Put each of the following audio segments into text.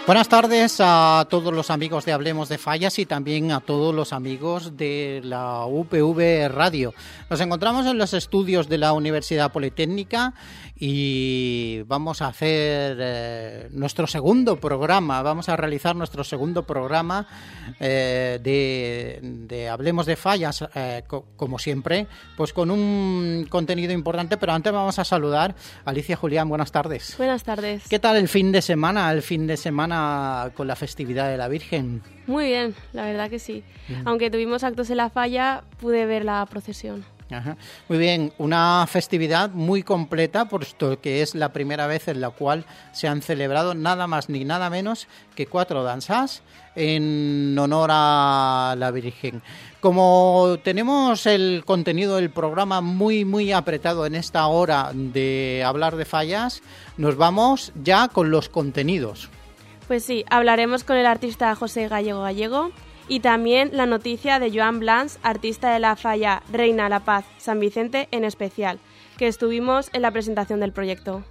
Buenas tardes a todos los amigos de Hablemos de Fallas y también a todos los amigos de la UPV Radio. Nos encontramos en los estudios de la Universidad Politécnica y vamos a hacer nuestro segundo programa. Vamos a realizar nuestro segundo programa de Hablemos de Fallas, como siempre, pues con un contenido importante. Pero antes vamos a saludar a Alicia Julián. Buenas tardes. Buenas tardes. ¿Qué tal el fin de semana? Con la festividad de la Virgen. Muy bien, la verdad que sí. Aunque tuvimos actos en la falla, pude ver la procesión. Ajá. Muy bien, una festividad muy completa, puesto que es la primera vez en la cual se han celebrado nada más ni nada menos que 4 danzas en honor a la Virgen. Como tenemos el contenido del programa muy apretado en esta hora de hablar de fallas, nos vamos ya con los contenidos. Pues sí, hablaremos con el artista José Gallego y también la noticia de Joan Blanch, artista de la falla Reina, La Paz, San Vicente en especial, que estuvimos en la presentación del proyecto.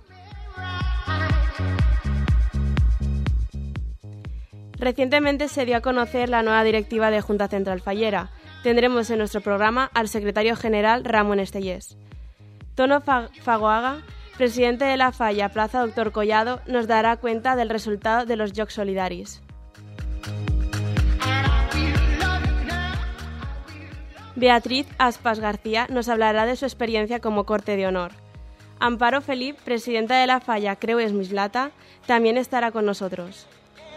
Recientemente se dio a conocer la nueva directiva de Junta Central Fallera. Tendremos en nuestro programa al secretario general Ramón Estellés. Tono Fagoaga, presidente de la falla Plaza Doctor Collado, nos dará cuenta del resultado de los Jocs Solidaris. Beatriz Aspas García nos hablará de su experiencia como corte de honor. Amparo Felip, presidenta de la falla Creues Mislata, también estará con nosotros.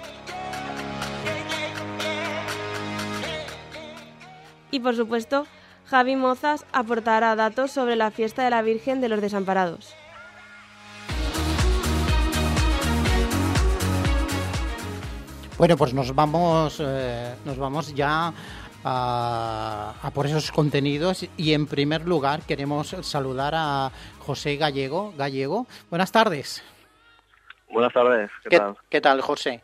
Y por supuesto, Javi Mozas aportará datos sobre la fiesta de la Virgen de los Desamparados. Bueno, pues nos vamos ya a por esos contenidos y en primer lugar queremos saludar a José Gallego. Buenas tardes. Buenas tardes, ¿qué tal? ¿Qué tal, José?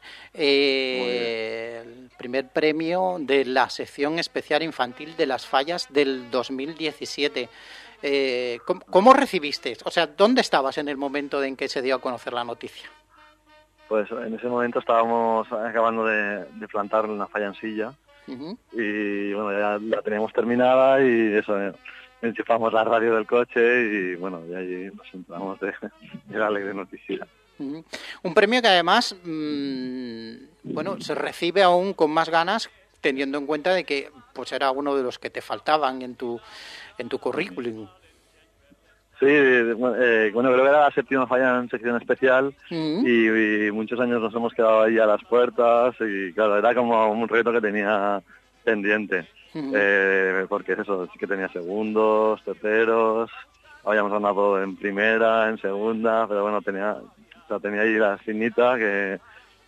El primer premio de la sección especial infantil de las fallas del 2017. ¿Cómo recibiste? O sea, ¿dónde estabas en el momento en que se dio a conocer la noticia? Pues en ese momento estábamos acabando de plantar una falla en silla. Uh-huh. Y bueno, ya la teníamos terminada y eso, enchufamos la radio del coche y bueno, y allí nos entramos de la alegre noticia. Uh-huh. Un premio que además, bueno, se recibe aún con más ganas teniendo en cuenta de que pues era uno de los que te faltaban en tu currículum. Sí, bueno, creo que era la 7ª falla en sección especial. Uh-huh. y muchos años nos hemos quedado ahí a las puertas y claro, era como un reto que tenía pendiente. Uh-huh. Porque es eso, sí que tenía segundos, terceros, habíamos ganado en primera, en segunda, pero bueno, tenía ahí la espinita de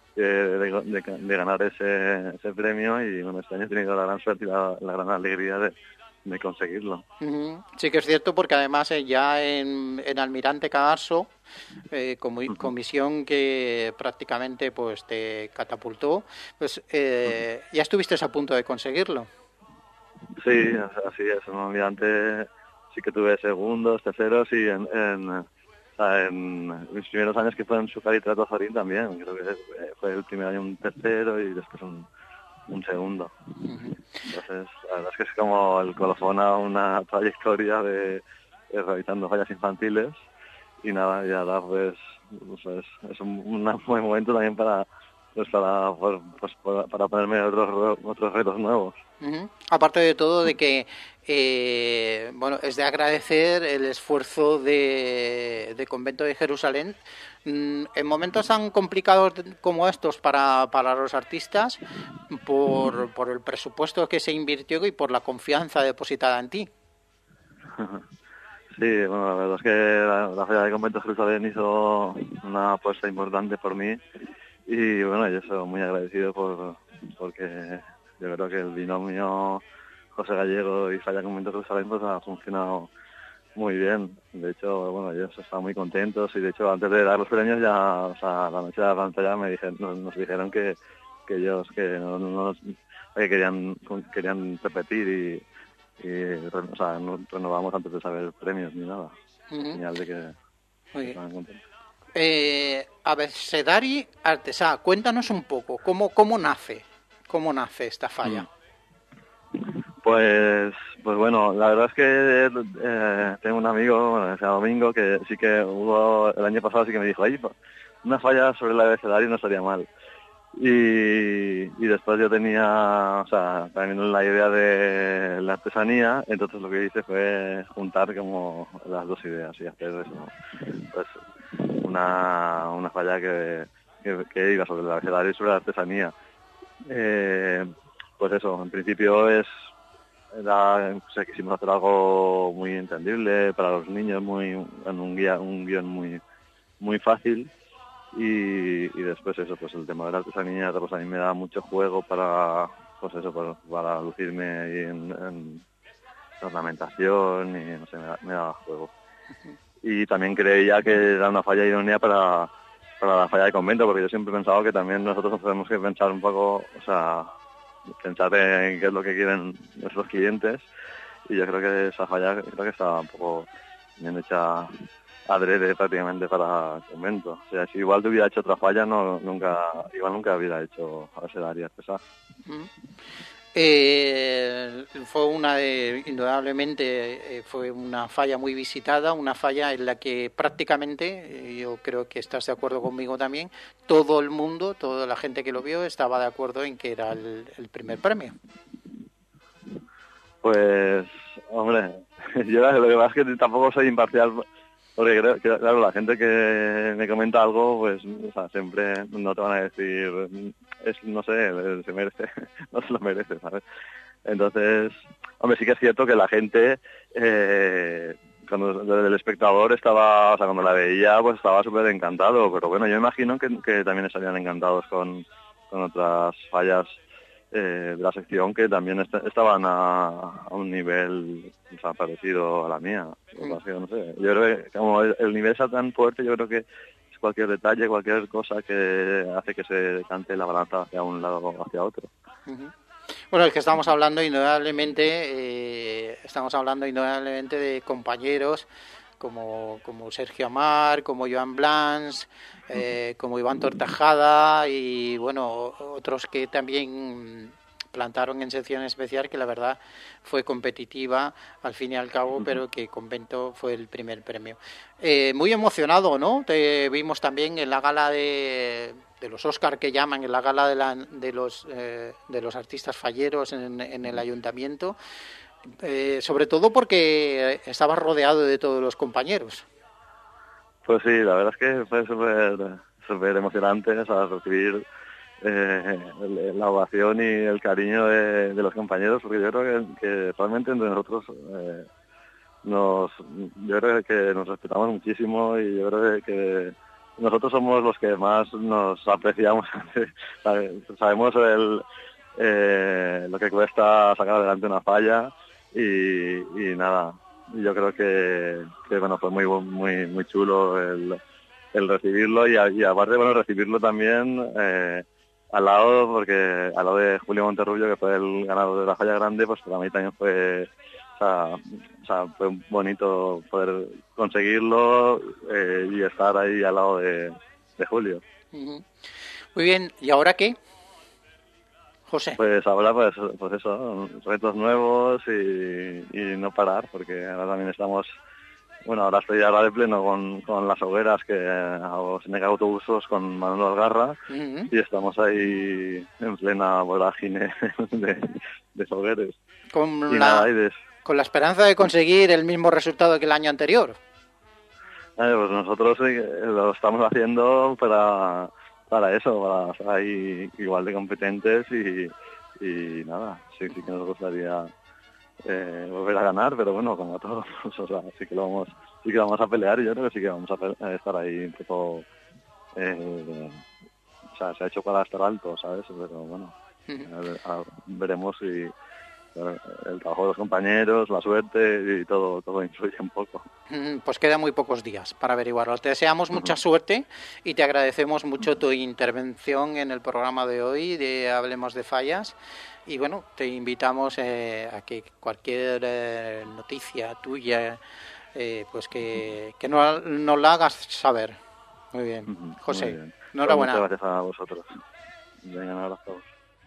ganar ese premio y bueno, este año he tenido la gran suerte y la gran alegría de conseguirlo. Uh-huh. Sí que es cierto, porque además ya en Almirante Cagarso, comisión que prácticamente pues te catapultó, pues ya estuviste a punto de conseguirlo. Sí, así es. En Almirante sí que tuve segundos, terceros y en mis primeros años que fue en Xúcar y Trato Azorín también. Creo que fue el primer año un tercero y después un segundo. Uh-huh. Entonces, la verdad es que es como el colofón a una trayectoria de realizando fallas infantiles y nada, ya pues es un buen momento también para ponerme otros retos nuevos. Uh-huh. Aparte de todo de que bueno, es de agradecer el esfuerzo de Convento de Jerusalén en momentos tan complicados como estos para los artistas por el presupuesto que se invirtió y por la confianza depositada en ti. Sí, bueno, la verdad es que la Falla de Convento de Jerusalén hizo una apuesta importante por mí y bueno, yo soy muy agradecido porque yo creo que el binomio José Gallego y Falla Convento de Jerusalén pues ha funcionado muy bien. De hecho, bueno, ellos estaban muy contentos y de hecho antes de dar los premios ya, o sea, la noche de la pantalla nos dijeron que ellos que querían repetir o sea, no renovamos antes de saber premios ni nada. Uh-huh. Señal de que estaban contentos. Abecedari Artesà, cuéntanos un poco, ¿cómo nace esta falla? Pues bueno, la verdad es que tengo un amigo, bueno, se llama Domingo, que sí que hubo el año pasado, sí que me dijo, ay, una falla sobre el abecedario no estaría mal. Y después yo tenía, o sea, también la idea de la artesanía, entonces lo que hice fue juntar como las dos ideas y hacer eso, pues una falla que iba sobre el abecedario y sobre la artesanía. Pues eso, en principio quisimos hacer algo muy entendible para los niños, un guión muy fácil. Y después eso, pues el tema de la artesanía, pues a mí me da mucho juego para, pues eso, para lucirme ahí en ornamentación y no sé, me da juego. Y también creía que era una falla idónea para la falla de convento, porque yo siempre he pensado que también nosotros tenemos que pensar un poco, o sea, pensar en qué es lo que quieren nuestros clientes, y yo creo que esa falla está un poco bien hecha adrede prácticamente para el convento. O sea, si igual te hubiera hecho otra falla, nunca hubiera hecho abecedario Artesà. Indudablemente fue una falla muy visitada, una falla en la que prácticamente, yo creo que estás de acuerdo conmigo también, todo el mundo, toda la gente que lo vio estaba de acuerdo en que era el primer premio. Pues, hombre, yo lo que pasa es que tampoco soy imparcial, porque creo que, claro, la gente que me comenta algo, pues, o sea, siempre no te van a decir, no sé, se merece, no se lo merece, ¿sabes? Entonces, hombre, sí que es cierto que la gente, cuando el espectador estaba, o sea, cuando la veía, pues estaba súper encantado, pero bueno, yo imagino que también estarían encantados con otras fallas de la sección que también estaban a un nivel, o sea, parecido a la mía. No sé. Yo creo que como el nivel está tan fuerte, yo creo que es cualquier detalle, cualquier cosa que hace que se cante la balanza hacia un lado o hacia otro. Bueno, es que estamos hablando indudablemente de compañeros como Sergio Amar, como Joan Blancs, como Iván Tortajada y bueno, otros que también plantaron en sección especial, que la verdad fue competitiva al fin y al cabo, pero que Convento fue el primer premio. Muy emocionado, ¿no? Te vimos también en la gala de los Oscar, que llaman, en la gala de los artistas falleros en el ayuntamiento, sobre todo porque estabas rodeado de todos los compañeros. Pues sí, la verdad es que fue súper emocionante, o sea, recibir la ovación y el cariño de los compañeros, porque yo creo que realmente entre nosotros yo creo que nos respetamos muchísimo, y yo creo que nosotros somos los que más nos apreciamos. Sabemos lo que cuesta sacar adelante una falla, y nada, yo creo que bueno, fue muy chulo el recibirlo, y aparte, bueno, recibirlo también al lado de Julio Monterrubio, que fue el ganador de la falla grande, pues para mí también fue, o sea, fue bonito poder conseguirlo y estar ahí al lado de Julio. Muy bien, ¿y ahora qué, José? Pues ahora pues eso, retos nuevos y no parar, porque ahora también estamos, bueno, ahora estoy de pleno con las hogueras, que hago Seneca Autobusos con Manuel Algarra, y estamos ahí en plena vorágine de hogueres. Con la esperanza de conseguir el mismo resultado que el año anterior. Pues nosotros lo estamos haciendo para eso, para estar ahí igual de competentes, y nada, sí que nos gustaría volver a ganar, pero bueno, como a todos, o sea, sí que vamos a pelear, y yo creo que sí que vamos a estar ahí un poco, o sea, se ha hecho para estar alto, ¿sabes? Pero bueno, veremos si el trabajo de los compañeros, la suerte y todo influye un poco. Pues quedan muy pocos días para averiguarlo. Te deseamos mucha suerte y te agradecemos mucho tu intervención en el programa de hoy de Hablemos de Fallas. Y bueno, te invitamos a que cualquier noticia tuya, pues que nos la hagas saber. Muy bien. José, Muy bien. enhorabuena. Muchas gracias a vosotros. Venga, un abrazo.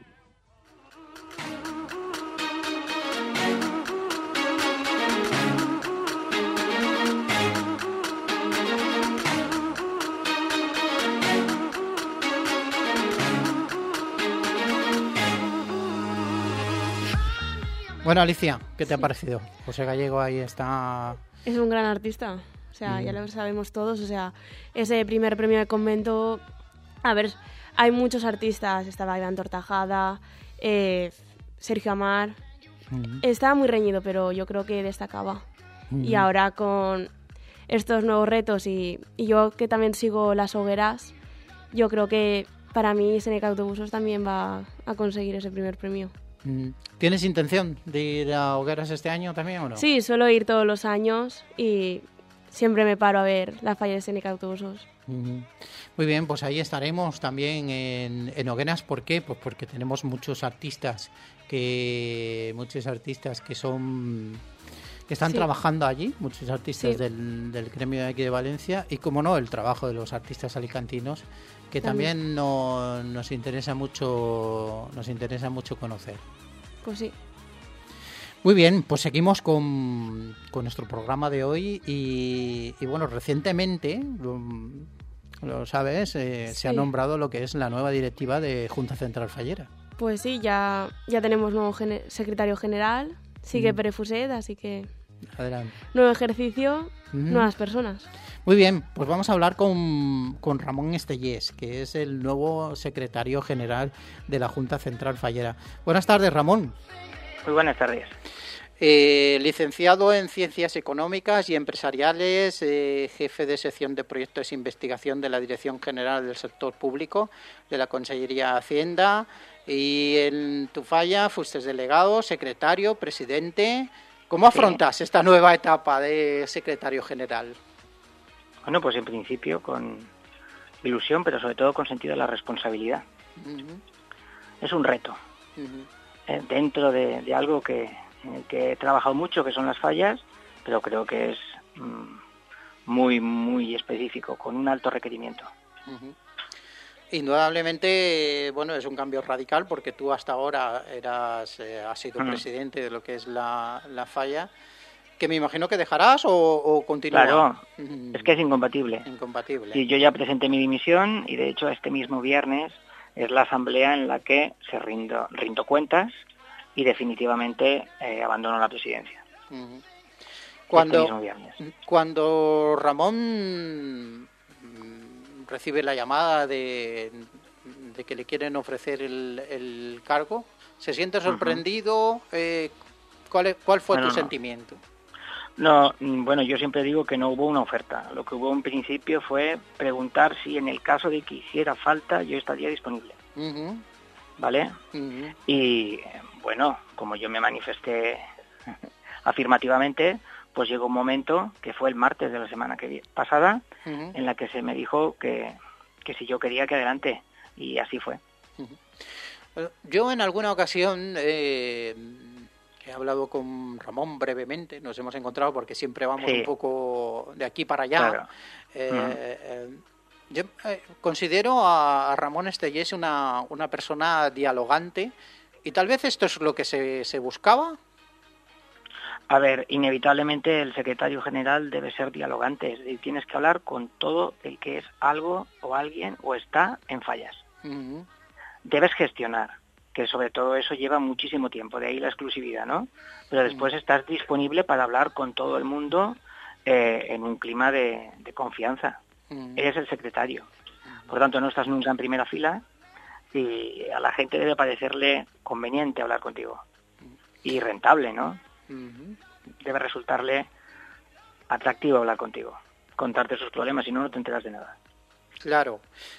Bueno, Alicia, ¿qué te ha parecido? José Gallego ahí está... Es un gran artista, o sea, ya lo sabemos todos, o sea, ese primer premio de convento, a ver, hay muchos artistas, estaba Iván Tortajada, Sergio Amar, estaba muy reñido, pero yo creo que destacaba. Y ahora con estos nuevos retos y yo que también sigo las hogueras, yo creo que para mí Seneca Autobusos también va a conseguir ese primer premio. ¿Tienes intención de ir a hogueras este año también o no? Sí, suelo ir todos los años y siempre me paro a ver la falla de Seneca Autobusos. Muy bien, pues ahí estaremos también en hogueras. ¿Por qué? Pues porque tenemos muchos artistas que son... que están trabajando allí, muchos artistas del gremio de aquí de Valencia, y como no, el trabajo de los artistas alicantinos, que también nos interesa mucho conocer. Pues sí. Muy bien, pues seguimos con nuestro programa de hoy y bueno, recientemente, lo sabes, se ha nombrado lo que es la nueva directiva de Junta Central Fallera. Pues sí, ya tenemos nuevo secretario general, sigue Pere Fuset, así que... Adelante. Nuevo ejercicio, nuevas personas. Muy bien, pues vamos a hablar con Ramón Estellés, que es el nuevo secretario general de la Junta Central Fallera. Buenas tardes, Ramón. Muy buenas tardes. Licenciado en Ciencias Económicas y Empresariales, jefe de sección de proyectos de investigación de la Dirección General del Sector Público de la Consellería de Hacienda, y en tu falla fuiste delegado, secretario, presidente. ¿Cómo afrontas esta nueva etapa de secretario general? Bueno, pues en principio con ilusión, pero sobre todo con sentido de la responsabilidad. Es un reto. Dentro de algo en el que he trabajado mucho, que son las fallas, pero creo que es muy, muy específico, con un alto requerimiento. Indudablemente, bueno, es un cambio radical porque tú hasta ahora has sido presidente de lo que es la falla, que me imagino que dejarás o continúas. Claro, es que es incompatible. Incompatible. Sí, yo ya presenté mi dimisión y de hecho este mismo viernes es la asamblea en la que rindo cuentas y definitivamente abandono la presidencia. Cuando Ramón recibe la llamada de que le quieren ofrecer el cargo, ¿se siente sorprendido? ¿Cuál fue tu sentimiento? No, bueno, yo siempre digo que no hubo una oferta. Lo que hubo en principio fue preguntar si en el caso de que hiciera falta yo estaría disponible. ¿Vale? Y bueno, como yo me manifesté afirmativamente, pues llegó un momento, que fue el martes de la semana pasada, en la que se me dijo que si yo quería que adelante, y así fue. Yo en alguna ocasión he hablado con Ramón brevemente, nos hemos encontrado porque siempre vamos un poco de aquí para allá. Claro. Yo considero a Ramón Estellés una persona dialogante, y tal vez esto es lo que se buscaba. A ver, inevitablemente el secretario general debe ser dialogante, es decir, tienes que hablar con todo el que es algo o alguien o está en fallas. Debes gestionar, que sobre todo eso lleva muchísimo tiempo, de ahí la exclusividad, ¿no? Pero después estás disponible para hablar con todo el mundo en un clima de confianza. Eres el secretario. Por tanto, no estás nunca en primera fila y a la gente debe parecerle conveniente hablar contigo. Y rentable, ¿no? Debe resultarle atractivo hablar contigo, contarte sus problemas, si no, no te enteras de nada. Claro.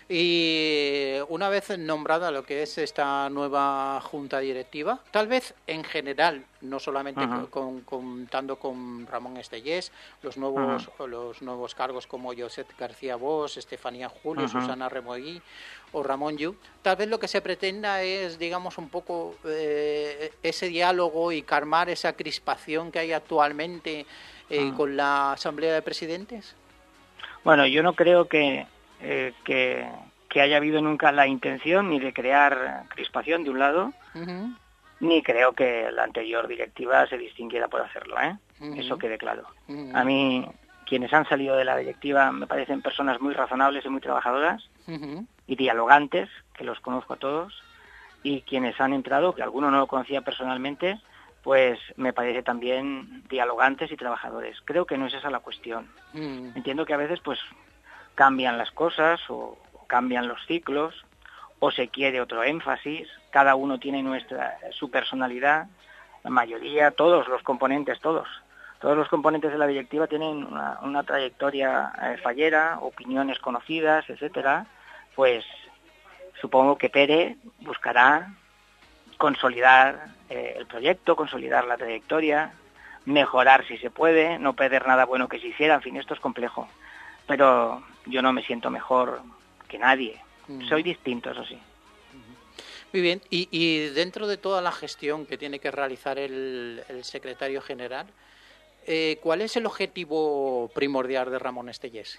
Y una vez nombrada lo que es esta nueva junta directiva, tal vez en general, no solamente contando con Ramón Estellés, los nuevos cargos como Josep García Bosch, Estefanía Julio, Susana Remoí o Ramón Yu, tal vez lo que se pretenda es, digamos, un poco ese diálogo y calmar esa crispación que hay actualmente con la Asamblea de Presidentes. Bueno, yo no creo que que haya habido nunca la intención ni de crear crispación de un lado, ni creo que la anterior directiva se distinguiera por hacerlo, eso quede claro. A mí, quienes han salido de la directiva me parecen personas muy razonables y muy trabajadoras y dialogantes, que los conozco a todos, y quienes han entrado, que alguno no lo conocía personalmente, pues me parece también dialogantes y trabajadores. Creo que no es esa la cuestión. Entiendo que a veces pues cambian las cosas o cambian los ciclos o se quiere otro énfasis. Cada uno tiene su personalidad, la mayoría, todos los componentes de la directiva tienen una trayectoria fallera, opiniones conocidas, etcétera. Pues supongo que Pere buscará consolidar el proyecto, consolidar la trayectoria, mejorar si se puede, no perder nada bueno que se hiciera. En fin, esto es complejo, pero yo no me siento mejor que nadie. Soy distinto, eso sí. Muy bien, y dentro de toda la gestión que tiene que realizar el secretario general, ¿cuál es el objetivo primordial de Ramón Estellés?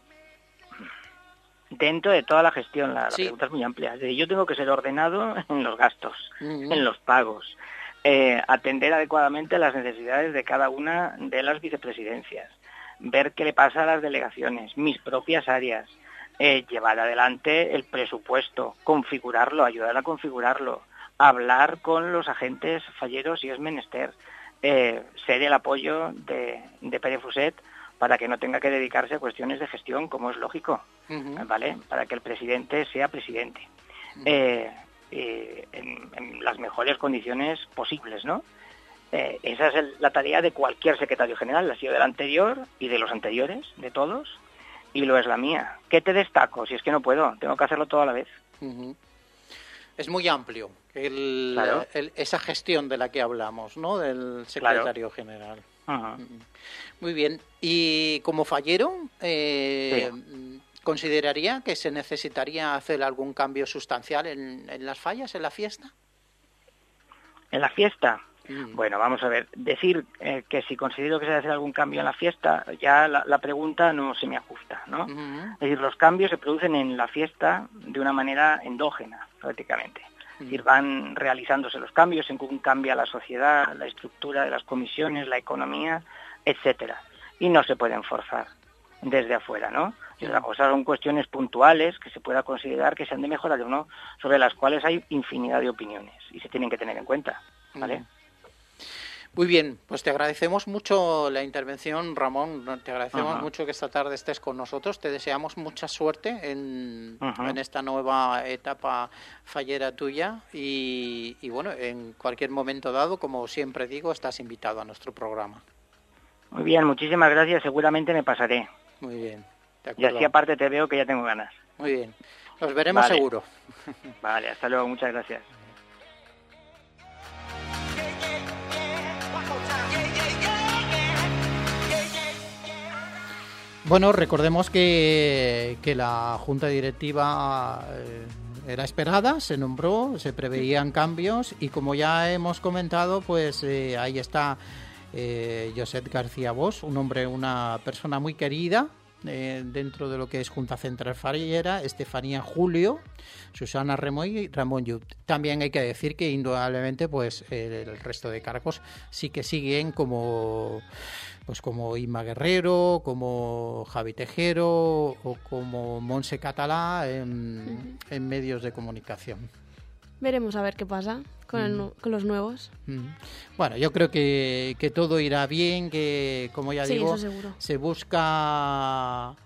Dentro de toda la gestión, la pregunta es muy amplia. Yo tengo que ser ordenado en los gastos, en los pagos, atender adecuadamente las necesidades de cada una de las vicepresidencias, ver qué le pasa a las delegaciones, mis propias áreas, llevar adelante el presupuesto, configurarlo, ayudar a configurarlo, hablar con los agentes falleros si es menester, ser el apoyo de Pere Fuset para que no tenga que dedicarse a cuestiones de gestión, como es lógico, ¿vale? Para que el presidente sea presidente, en las mejores condiciones posibles, ¿no? Esa es la tarea de cualquier secretario general, la ha sido del anterior y de los anteriores, de todos, y lo es la mía. ¿Qué te destaco? Si es que no puedo, tengo que hacerlo todo a la vez. Es muy amplio claro. esa gestión de la que hablamos, ¿no? Del secretario general. Muy bien. Y como fallero, ¿consideraría que se necesitaría hacer algún cambio sustancial en las fallas, en la fiesta? ¿En la fiesta? Bueno, vamos a ver. Decir que si considero que se debe hacer algún cambio en la fiesta, ya la pregunta no se me ajusta, ¿no? Es decir, los cambios se producen en la fiesta de una manera endógena, prácticamente. Es decir, van realizándose los cambios según cambia la sociedad, la estructura de las comisiones, la economía, etcétera. Y no se pueden forzar desde afuera, ¿no? Y otra cosa son cuestiones puntuales que se pueda considerar que se han de mejorar o no, sobre las cuales hay infinidad de opiniones y se tienen que tener en cuenta, ¿vale? Muy bien, pues te agradecemos mucho la intervención, Ramón. Te agradecemos mucho que esta tarde estés con nosotros. Te deseamos mucha suerte en esta nueva etapa fallera tuya y bueno, en cualquier momento dado, como siempre digo, estás invitado a nuestro programa. Muy bien, muchísimas gracias. Seguramente me pasaré. Muy bien. Y así aparte te veo que ya tengo ganas. Muy bien. Nos veremos seguro. Vale, hasta luego. Muchas gracias. Bueno, recordemos que la Junta Directiva era esperada, se nombró, se preveían cambios y como ya hemos comentado, pues ahí está Josep García Bosch, una persona muy querida dentro de lo que es Junta Central Fallera, Estefanía Julio, Susana Remoy y Ramón Llull. También hay que decir que indudablemente pues el resto de cargos sí que siguen como Inma Guerrero, como Javi Tejero o como Montse Catalá en medios de comunicación. Veremos a ver qué pasa con los nuevos. Bueno, yo creo que todo irá bien, que como ya digo, eso seguro. se busca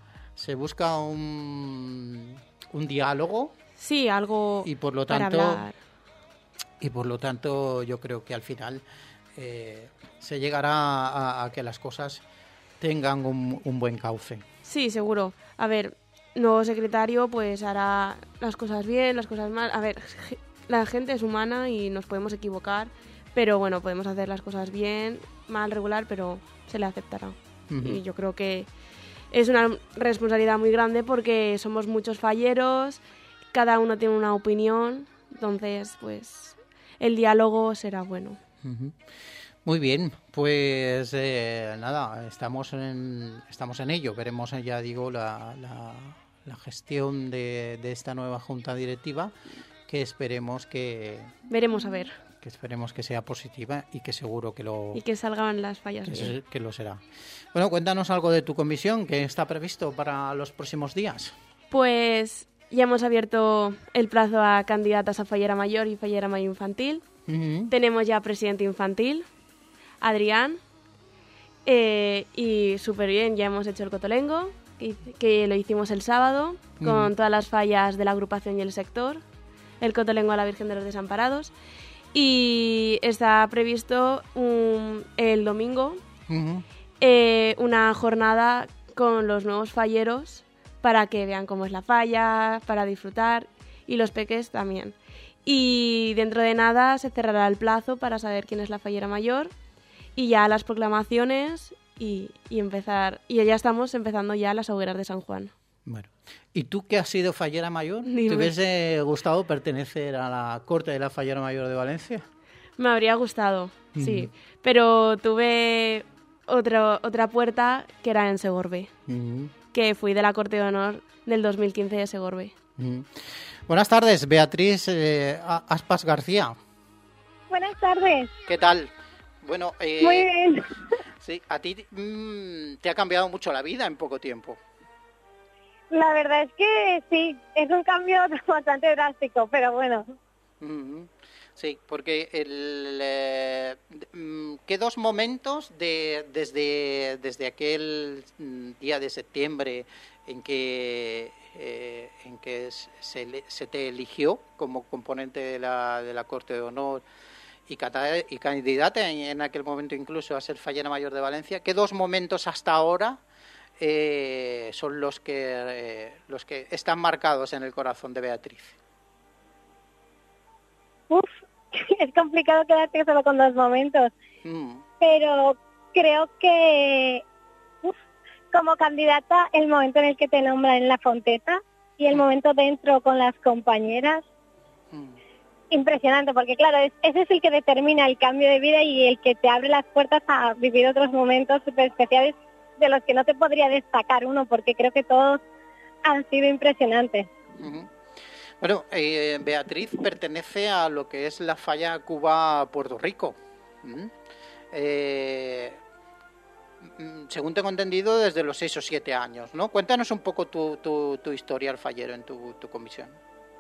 un diálogo. Sí, algo y por lo para tanto hablar. Y por lo tanto yo creo que al final se llegará a que las cosas tengan un buen cauce. Sí, seguro. A ver, nuevo secretario pues hará las cosas bien, las cosas mal. A ver, la gente es humana y nos podemos equivocar, pero bueno, podemos hacer las cosas bien, mal, regular, pero se le aceptará. Y yo creo que es una responsabilidad muy grande porque somos muchos falleros, cada uno tiene una opinión, entonces pues el diálogo será bueno. Muy bien, pues nada, estamos en ello. Veremos, ya digo, la gestión de esta nueva junta directiva, que esperemos que... Veremos a ver. Que esperemos que sea positiva y que seguro que lo... Y que salgan las fallas bien. Que lo será. Bueno, cuéntanos algo de tu comisión, que está previsto para los próximos días. Pues ya hemos abierto el plazo a candidatas a fallera mayor y fallera mayor infantil. Tenemos ya presidente infantil, Adrián, y súper bien, ya hemos hecho el cotolengo, que lo hicimos el sábado, con todas las fallas de la agrupación y el sector, el cotolengo a la Virgen de los Desamparados, y está previsto el domingo una jornada con los nuevos falleros para que vean cómo es la falla, para disfrutar, y los peques también. Y dentro de nada se cerrará el plazo para saber quién es la fallera mayor y ya las proclamaciones y empezar. Y ya estamos empezando ya las hogueras de San Juan. Bueno, ¿y tú que has sido fallera mayor? Dime. ¿Te hubiese gustado pertenecer a la corte de la fallera mayor de Valencia? Me habría gustado, sí, pero tuve otra puerta que era en Segorbe, que fui de la corte de honor del 2015 de Segorbe. Buenas tardes, Beatriz Aspas García. Buenas tardes. ¿Qué tal? Bueno, muy bien. Sí, a ti te ha cambiado mucho la vida en poco tiempo. La verdad es que sí, es un cambio bastante drástico, pero bueno. Sí, porque ¿qué dos momentos desde aquel día de septiembre en que se te eligió como componente de la Corte de Honor y candidata en aquel momento incluso a ser fallera mayor de Valencia, qué dos momentos hasta ahora son los que están marcados en el corazón de Beatriz? Es complicado quedarte solo con dos momentos, pero creo que como candidata el momento en el que te nombran en la Fonteta y el momento dentro con las compañeras, impresionante, porque claro, ese es el que determina el cambio de vida y el que te abre las puertas a vivir otros momentos súper especiales de los que no te podría destacar uno, porque creo que todos han sido impresionantes. Bueno, Beatriz pertenece a lo que es la falla Cuba-Puerto Rico. Según tengo entendido, desde los 6 o 7 años, ¿no? Cuéntanos un poco tu historia al fallero en tu comisión.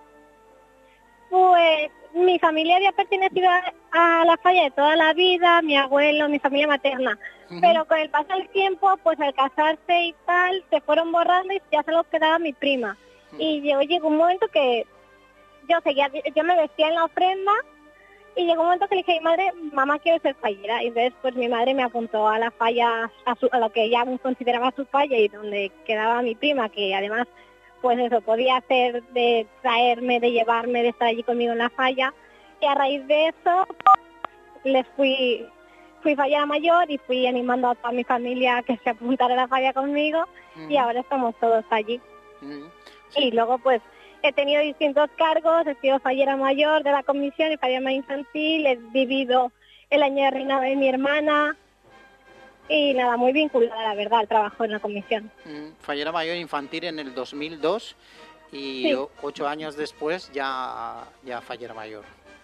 Pues mi familia había pertenecido a la falla de toda la vida, mi abuelo, mi familia materna, pero con el paso del tiempo, pues al casarse y tal, se fueron borrando y ya solo quedaba mi prima. Y llegó un momento que yo me vestía en la ofrenda y llegó un momento que le dije a mi madre, mamá, quiero ser fallera. Y entonces pues mi madre me apuntó a la falla, a lo que ella consideraba su falla y donde quedaba mi prima, que además pues eso, podía hacer de traerme, de llevarme, de estar allí conmigo en la falla. Y a raíz de eso fui fallera mayor y fui animando a toda mi familia a que se apuntara a la falla conmigo y ahora estamos todos allí. Sí. Y luego pues he tenido distintos cargos, he sido fallera mayor de la comisión y fallera mayor infantil, he vivido el año de reinado de mi hermana y nada, muy vinculada la verdad al trabajo en la comisión. Fallera mayor infantil en el 2002 y sí. 8 años después ya fallera mayor.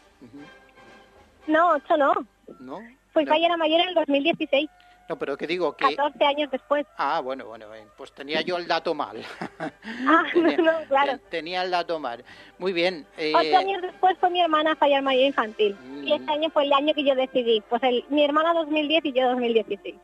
No, 8 no. ¿No? Fui fallera mayor en el 2016. No, pero que digo que... 14 años después. Ah, bueno, pues tenía yo el dato mal. Claro. Tenía el dato mal. Muy bien. 8 años después fue mi hermana fallera mayor infantil. Y este año fue el año que yo decidí. Pues mi hermana 2010 y yo 2016.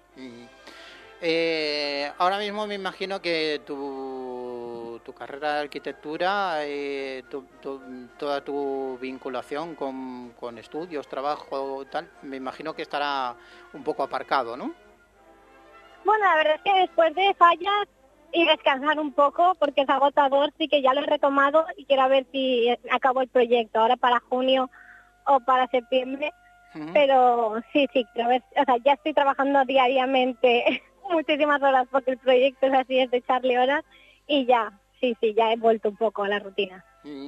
Ahora mismo me imagino que tu carrera de arquitectura, toda tu vinculación con estudios, trabajo, tal, me imagino que estará un poco aparcado, ¿no? Bueno, la verdad es que después de fallas y descansar un poco, porque es agotador, sí que ya lo he retomado y quiero ver si acabo el proyecto ahora para junio o para septiembre. Pero sí, quiero ver, o sea, ya estoy trabajando diariamente muchísimas horas porque el proyecto es así, es de echarle horas y ya, sí, ya he vuelto un poco a la rutina.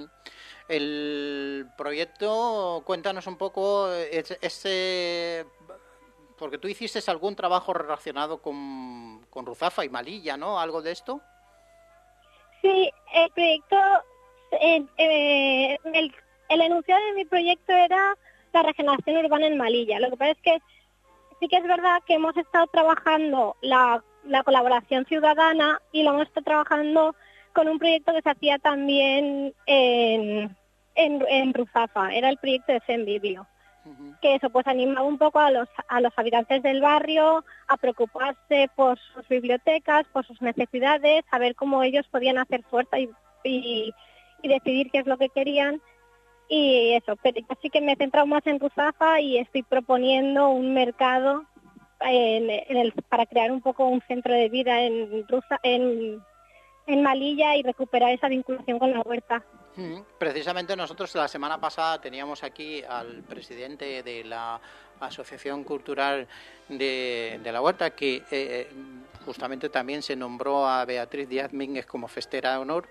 El proyecto, cuéntanos un poco, porque tú hiciste algún trabajo relacionado con Ruzafa y Malilla, ¿no? ¿Algo de esto? Sí, el proyecto, el enunciado de mi proyecto era la regeneración urbana en Malilla. Lo que pasa es que sí que es verdad que hemos estado trabajando la colaboración ciudadana y lo hemos estado trabajando con un proyecto que se hacía también en Ruzafa. Era el proyecto de Zenbiblio. Que eso pues animaba un poco a los habitantes del barrio a preocuparse por sus bibliotecas, por sus necesidades, a ver cómo ellos podían hacer fuerza y decidir qué es lo que querían. Y eso, pero yo sí que me he centrado más en Ruzafa y estoy proponiendo un mercado para crear un poco un centro de vida en Malilla y recuperar esa vinculación con la huerta. Precisamente nosotros la semana pasada teníamos aquí al presidente de la Asociación Cultural de la Huerta, que justamente también se nombró a Beatriz Díaz Mínguez como festera de honor.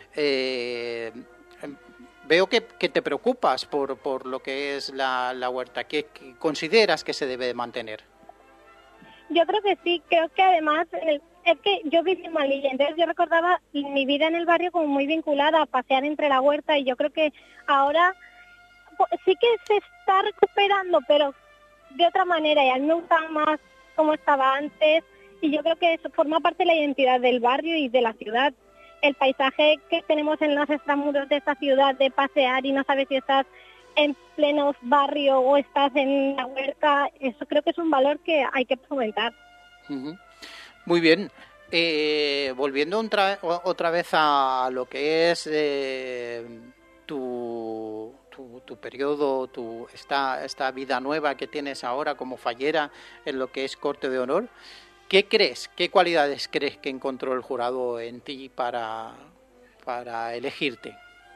Veo que te preocupas por lo que es la huerta. ¿Qué consideras que se debe de mantener? Yo creo que sí, creo que además es que yo viví en Malilla, entonces yo recordaba mi vida en el barrio como muy vinculada a pasear entre la huerta y yo creo que ahora sí que se está recuperando, pero de otra manera y a mí me gustaba más como estaba antes y yo creo que eso forma parte de la identidad del barrio y de la ciudad. El paisaje que tenemos en los extramuros de esta ciudad de pasear y no sabes si estás en pleno barrio o estás en la huerta, eso creo que es un valor que hay que fomentar. Muy bien. Volviendo otra vez a lo que es tu periodo, esta vida nueva que tienes ahora como fallera en lo que es Corte de Honor, ¿qué cualidades crees que encontró el jurado en ti para elegirte?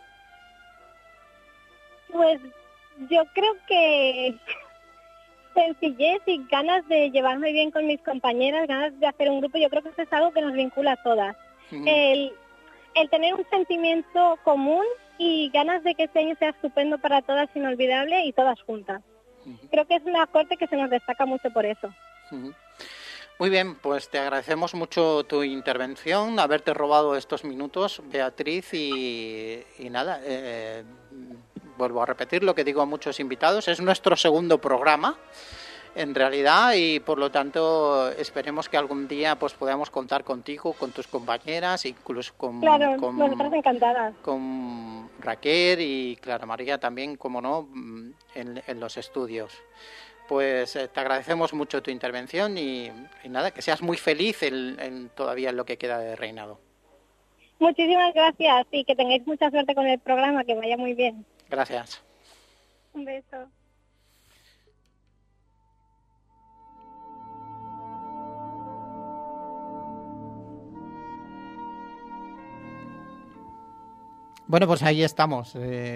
Pues yo creo que sencillez y ganas de llevarme bien con mis compañeras, ganas de hacer un grupo, yo creo que eso es algo que nos vincula a todas. El tener un sentimiento común y ganas de que este año sea estupendo para todas, inolvidable y todas juntas. Creo que es una corte que se nos destaca mucho por eso. Muy bien, pues te agradecemos mucho tu intervención, haberte robado estos minutos, Beatriz, y nada, vuelvo a repetir lo que digo a muchos invitados, es nuestro segundo programa, en realidad, y por lo tanto esperemos que algún día pues podamos contar contigo, con tus compañeras, incluso nosotras encantadas. Con Raquel y Clara María también, como no, en los estudios. Pues te agradecemos mucho tu intervención y nada, que seas muy feliz todavía en lo que queda de reinado. Muchísimas gracias y que tengáis mucha suerte con el programa, que vaya muy bien. Gracias. Un beso. Bueno, pues ahí estamos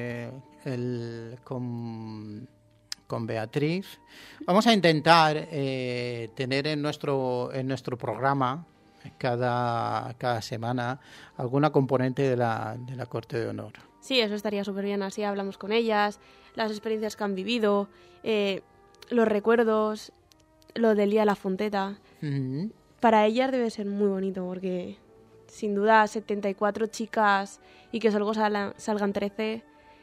con Beatriz. Vamos a intentar tener en nuestro programa cada semana alguna componente de la Corte de Honor. Sí, eso estaría súper bien. Así hablamos con ellas, las experiencias que han vivido, los recuerdos, lo del Día de la Fonteta. Uh-huh. Para ellas debe ser muy bonito porque sin duda 74 chicas y que solo salgan 13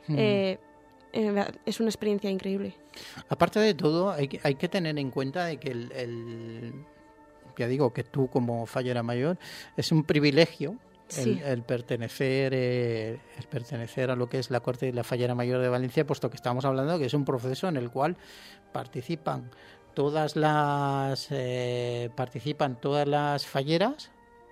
es una experiencia increíble. Aparte de todo, hay que tener en cuenta de que ya digo que tú como fallera mayor es un privilegio. Sí. El pertenecer a lo que es la Corte de la Fallera Mayor de Valencia, puesto que estamos hablando que es un proceso en el cual participan todas las falleras,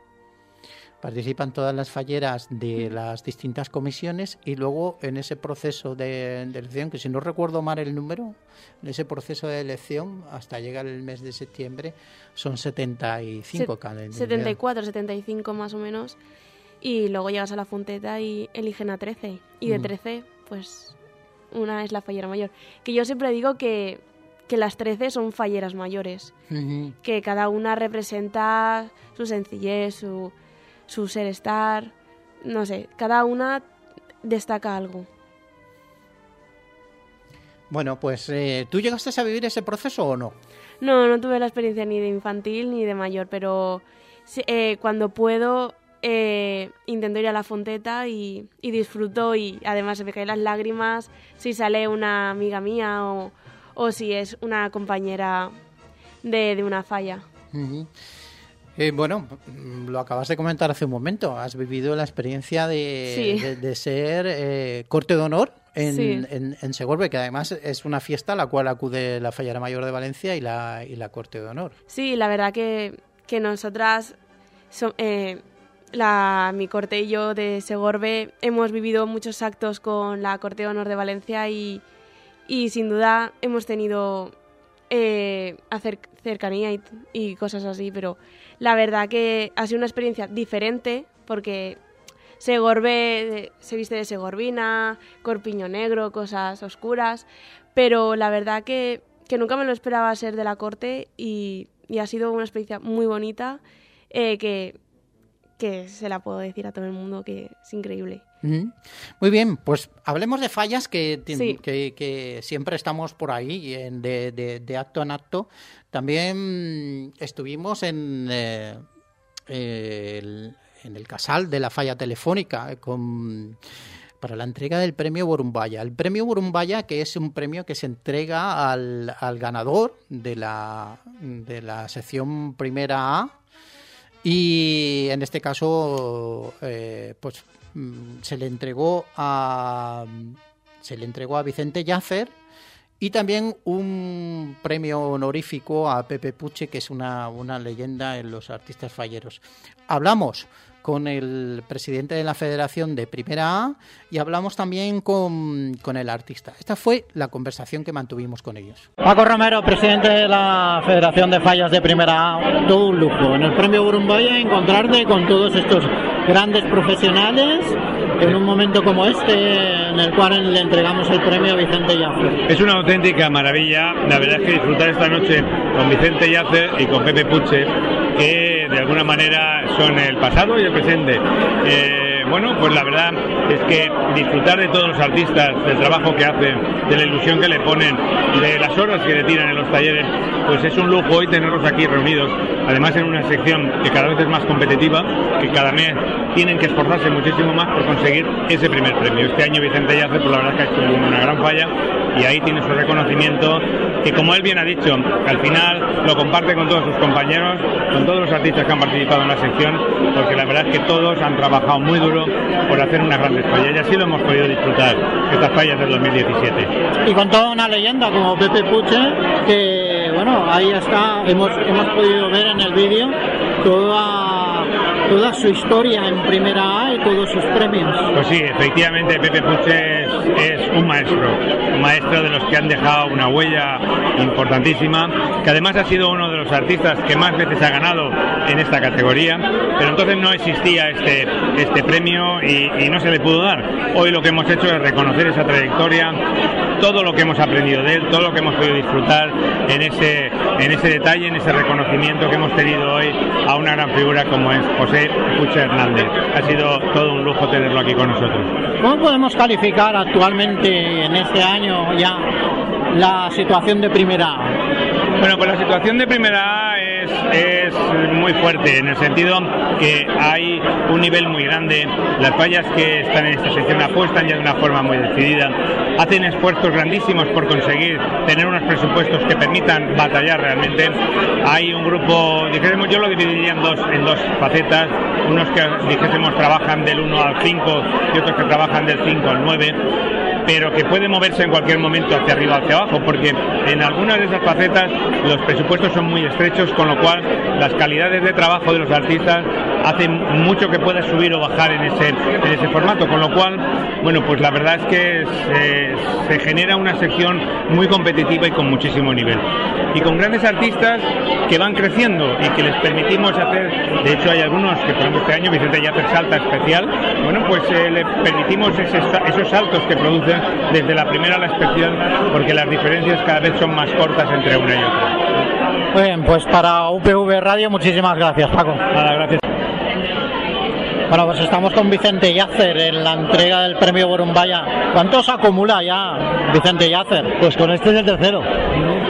de las distintas comisiones, y luego en ese proceso de elección, que si no recuerdo mal el número, en ese proceso de elección hasta llegar el mes de septiembre son 75 cada 74, 75 más o menos, y luego llegas a la Fonteta y eligen a 13, y de 13 pues una es la fallera mayor, que yo siempre digo que las 13 son falleras mayores, uh-huh. Que cada una representa su sencillez, su ser estar, no sé, cada una destaca algo. Bueno, pues ¿tú llegaste a vivir ese proceso o no? No tuve la experiencia ni de infantil ni de mayor, pero cuando puedo intento ir a la fonteta y disfruto, y además se me caen las lágrimas si sale una amiga mía o si es una compañera de una falla. Uh-huh. Bueno, lo acabas de comentar hace un momento. Has vivido la experiencia de ser corte de honor en Segorbe, que además es una fiesta a la cual acude la Fallera Mayor de Valencia y la corte de honor. Sí, la verdad que nosotras, mi corte y yo de Segorbe, hemos vivido muchos actos con la corte de honor de Valencia y sin duda hemos tenido cercanía y cosas así, pero la verdad que ha sido una experiencia diferente porque Segorbe se viste de segorbina, corpiño negro, cosas oscuras, pero la verdad que nunca me lo esperaba ser de la corte y ha sido una experiencia muy bonita que se la puedo decir a todo el mundo, que es increíble. Muy bien, pues hablemos de fallas que siempre estamos por ahí de acto en acto. También estuvimos en el casal de la falla telefónica para la entrega del premio Borumbaya. El premio Borumbaya, que es un premio que se entrega al ganador de la sección primera A, y en este caso pues se le entregó a Vicente Llàcer, y también un premio honorífico a Pepe Puche, que es una leyenda en los artistas falleros. Hablamos con el presidente de la Federación de Primera A y hablamos también con el artista. Esta fue la conversación que mantuvimos con ellos. Paco Romero, presidente de la Federación de Fallas de Primera A, todo un lujo. En el premio Borumbaya encontrarte con todos estos grandes profesionales en un momento como este, en el cual le entregamos el premio a Vicente Llàcer. Es una auténtica maravilla, la verdad es que disfrutar esta noche con Vicente Llàcer y con Pepe Puche, que de alguna manera son el pasado y el presente. Bueno, pues la verdad es que disfrutar de todos los artistas, del trabajo que hacen, de la ilusión que le ponen, de las horas que le tiran en los talleres, pues es un lujo hoy tenerlos aquí reunidos, además en una sección que cada vez es más competitiva, que cada mes tienen que esforzarse muchísimo más por conseguir ese primer premio. Este año Vicente Llàcer, pues la verdad es que ha hecho una gran falla y ahí tiene su reconocimiento, que como él bien ha dicho, al final lo comparte con todos sus compañeros, con todos los artistas que han participado en la sección, porque la verdad es que todos han trabajado muy duro por hacer unas grandes fallas, y así lo hemos podido disfrutar estas fallas del 2017. Y con toda una leyenda como Pepe Puche, que bueno, ahí está, hemos podido ver en el vídeo toda su historia en Primera A y todos sus premios. Pues sí, efectivamente Pepe Puche es un maestro de los que han dejado una huella importantísima, que además ha sido uno de los artistas que más veces ha ganado en esta categoría, pero entonces no existía este premio y no se le pudo dar. Hoy lo que hemos hecho es reconocer esa trayectoria, todo lo que hemos aprendido de él, todo lo que hemos podido disfrutar en ese detalle, en ese reconocimiento que hemos tenido hoy a una gran figura como es José Puche Hernández. Ha sido todo un lujo tenerlo aquí con nosotros. ¿Cómo podemos calificar actualmente en este año ya la situación de Primera A? Bueno, pues la situación de Primera A es muy fuerte, en el sentido que hay un nivel muy grande. Las fallas que están en esta sección apuestan ya de una forma muy decidida, hacen esfuerzos grandísimos por conseguir tener unos presupuestos que permitan batallar realmente. Hay un grupo, dijésemos, yo lo dividiría en dos facetas, unos que dijésemos trabajan del 1 al 5 y otros que trabajan del 5 al 9, pero que puede moverse en cualquier momento hacia arriba o hacia abajo, porque en algunas de esas facetas los presupuestos son muy estrechos, con lo cual las calidades de trabajo de los artistas hacen mucho que pueda subir o bajar en ese formato, con lo cual, bueno, pues la verdad es que se genera una sección muy competitiva y con muchísimo nivel, y con grandes artistas que van creciendo y que les permitimos hacer, de hecho hay algunos que, por ejemplo, este año Vicente Llàcer salta especial, bueno, pues le permitimos esos saltos que producen desde la primera a la especial, porque las diferencias cada vez son más cortas entre una y otra. Muy bien, pues para UPV Radio, muchísimas gracias, Paco. Nada, gracias. Bueno, pues estamos con Vicente Llàcer en la entrega del premio Borumbaya. ¿Cuántos acumula ya Vicente Llàcer? Pues con este es el tercero.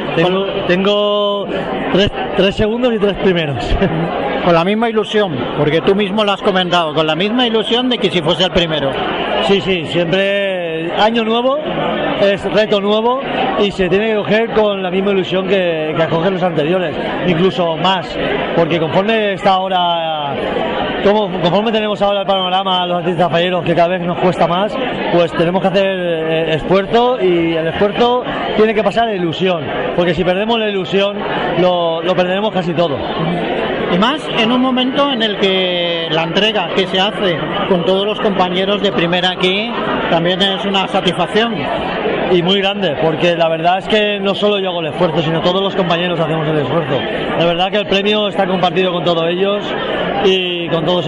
Tengo tres segundos y 3 primeros. Con la misma ilusión, porque tú mismo lo has comentado, con la misma ilusión de que si fuese el primero. Sí, siempre año nuevo, es reto nuevo y se tiene que coger con la misma ilusión que acogen los anteriores, incluso más, porque conforme está ahora, conforme tenemos ahora el panorama, los artistas falleros, que cada vez nos cuesta más, pues tenemos que hacer esfuerzo, y el esfuerzo tiene que pasar a ilusión, porque si perdemos la ilusión lo perderemos casi todo. Y más en un momento en el que la entrega que se hace con todos los compañeros de primera aquí también es una satisfacción. Y muy grande, porque la verdad es que no solo yo hago el esfuerzo, sino todos los compañeros hacemos el esfuerzo. La verdad que el premio está compartido con todos ellos y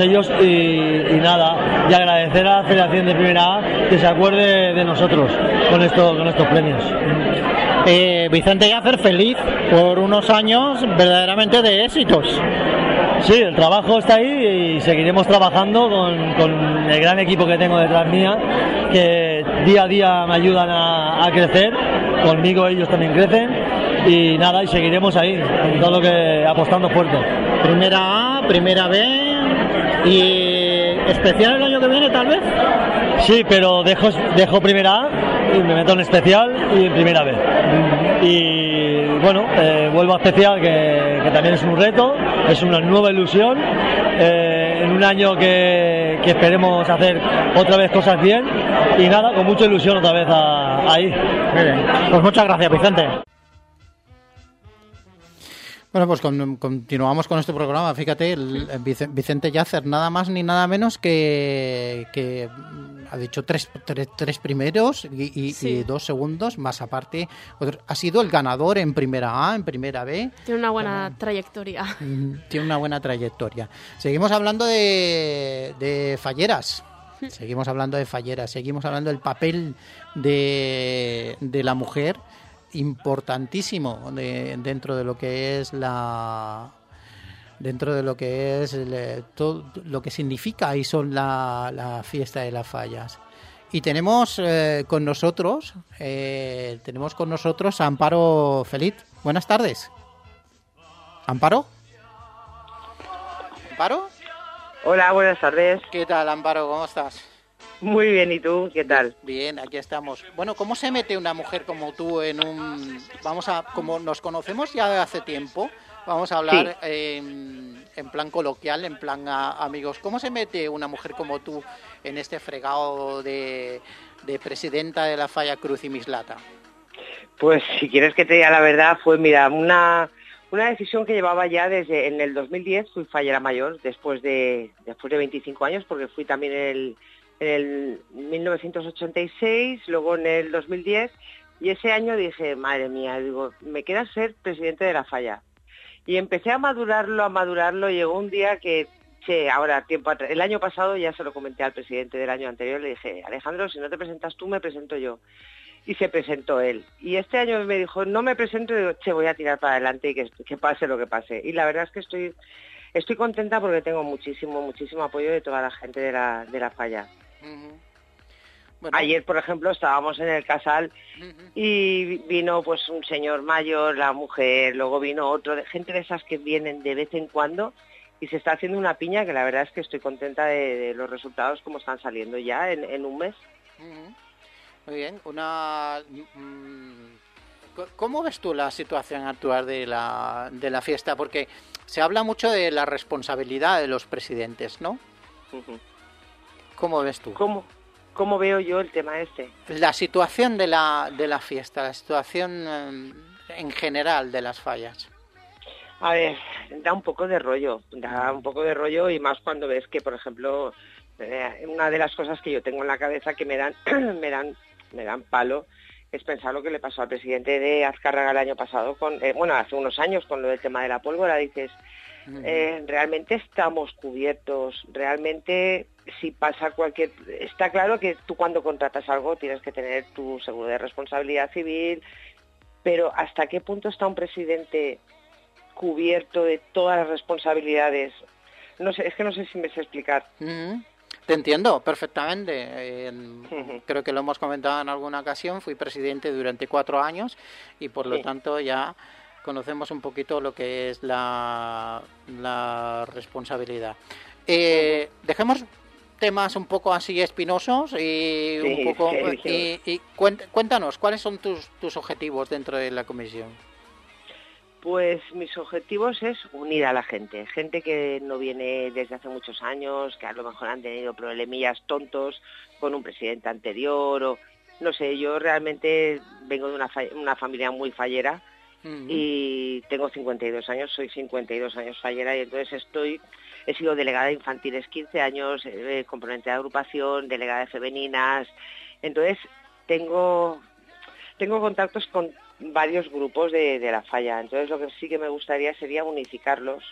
nada, y agradecer a la Federación de Primera A que se acuerde de nosotros con estos premios. Vicente Llàcer, feliz por unos años verdaderamente de éxitos. Sí, el trabajo está ahí y seguiremos trabajando con el gran equipo que tengo detrás mía, que día a día me ayudan a crecer, conmigo ellos también crecen, y nada, y seguiremos ahí, en todo lo que apostando fuerte. Primera A, Primera B y especial el año que viene tal vez. Sí, pero dejo Primera A y me meto en especial y en Primera B. Y bueno, vuelvo a especial, que también es un reto, es una nueva ilusión, en un año que esperemos hacer otra vez cosas bien, y nada, con mucha ilusión otra vez ahí. Muy bien. Pues muchas gracias, Vicente. Bueno, pues continuamos con este programa. Fíjate, el Vicente Llàcer, nada más ni nada menos que ha dicho tres primeros y 2 segundos, más aparte. Ha sido el ganador en Primera A, en Primera B. Tiene una buena trayectoria. Tiene una buena trayectoria. Seguimos hablando de falleras. Seguimos hablando del papel de la mujer, importantísimo dentro de lo que es todo lo que significa y son la fiesta de las fallas. Y tenemos con nosotros a Amparo Felip. Buenas tardes. ¿Amparo? Hola, buenas tardes. ¿Qué tal, Amparo? ¿Cómo estás? Muy bien, ¿y tú? ¿Qué tal? Bien, aquí estamos. Bueno, ¿cómo se mete una mujer como tú como nos conocemos ya de hace tiempo, vamos a hablar en plan coloquial, en plan amigos, ¿cómo se mete una mujer como tú en este fregado de presidenta de la Falla Cruz y Mislata? Pues si quieres que te diga la verdad, fue, mira, una decisión que llevaba ya desde en el 2010, fui fallera mayor, después de 25 años, porque fui también en el 1986, luego en el 2010, y ese año dije, madre mía, digo, me queda ser presidente de la Falla. Y empecé a madurarlo, llegó un día que, ahora, tiempo atrás, el año pasado ya se lo comenté al presidente del año anterior, le dije, Alejandro, si no te presentas tú, me presento yo. Y se presentó él. Y este año me dijo, no me presento, y digo, voy a tirar para adelante y que pase lo que pase. Y la verdad es que estoy contenta porque tengo muchísimo apoyo de toda la gente de la Falla. Uh-huh. Bueno. Ayer, por ejemplo, estábamos en el casal y vino pues un señor mayor, la mujer, luego vino otro, gente de esas que vienen de vez en cuando, y se está haciendo una piña que la verdad es que estoy contenta de los resultados como están saliendo ya en un mes. Uh-huh. Muy bien. ¿Cómo ves tú la situación actual de la fiesta? Porque se habla mucho de la responsabilidad de los presidentes, ¿no? Uh-huh. ¿Cómo ves tú? ¿Cómo veo yo el tema este? La situación de la fiesta, la situación en general de las fallas. A ver, da un poco de rollo y más cuando ves que, por ejemplo, una de las cosas que yo tengo en la cabeza que me dan palo es pensar lo que le pasó al presidente de Azcárraga el año pasado, hace unos años con lo del tema de la pólvora. Dices, realmente estamos cubiertos, realmente si pasa está claro que tú cuando contratas algo tienes que tener tu seguro de responsabilidad civil, pero ¿hasta qué punto está un presidente cubierto de todas las responsabilidades? No sé, es que no sé si me sé explicar. Te entiendo perfectamente. Creo que lo hemos comentado en alguna ocasión. Fui presidente durante 4 años y por lo tanto ya conocemos un poquito lo que es la responsabilidad. Dejemos temas un poco así espinosos y un poco y cuéntanos cuáles son tus objetivos dentro de la comisión. Pues mis objetivos es unir a la gente que no viene desde hace muchos años, que a lo mejor han tenido problemillas tontos con un presidente anterior o no sé. Yo realmente vengo de una familia muy fallera y tengo 52 años, soy 52 años fallera y entonces he sido delegada de infantiles 15 años, componente de agrupación, delegada de femeninas, entonces tengo contactos con varios grupos de la falla, entonces lo que sí que me gustaría sería unificarlos,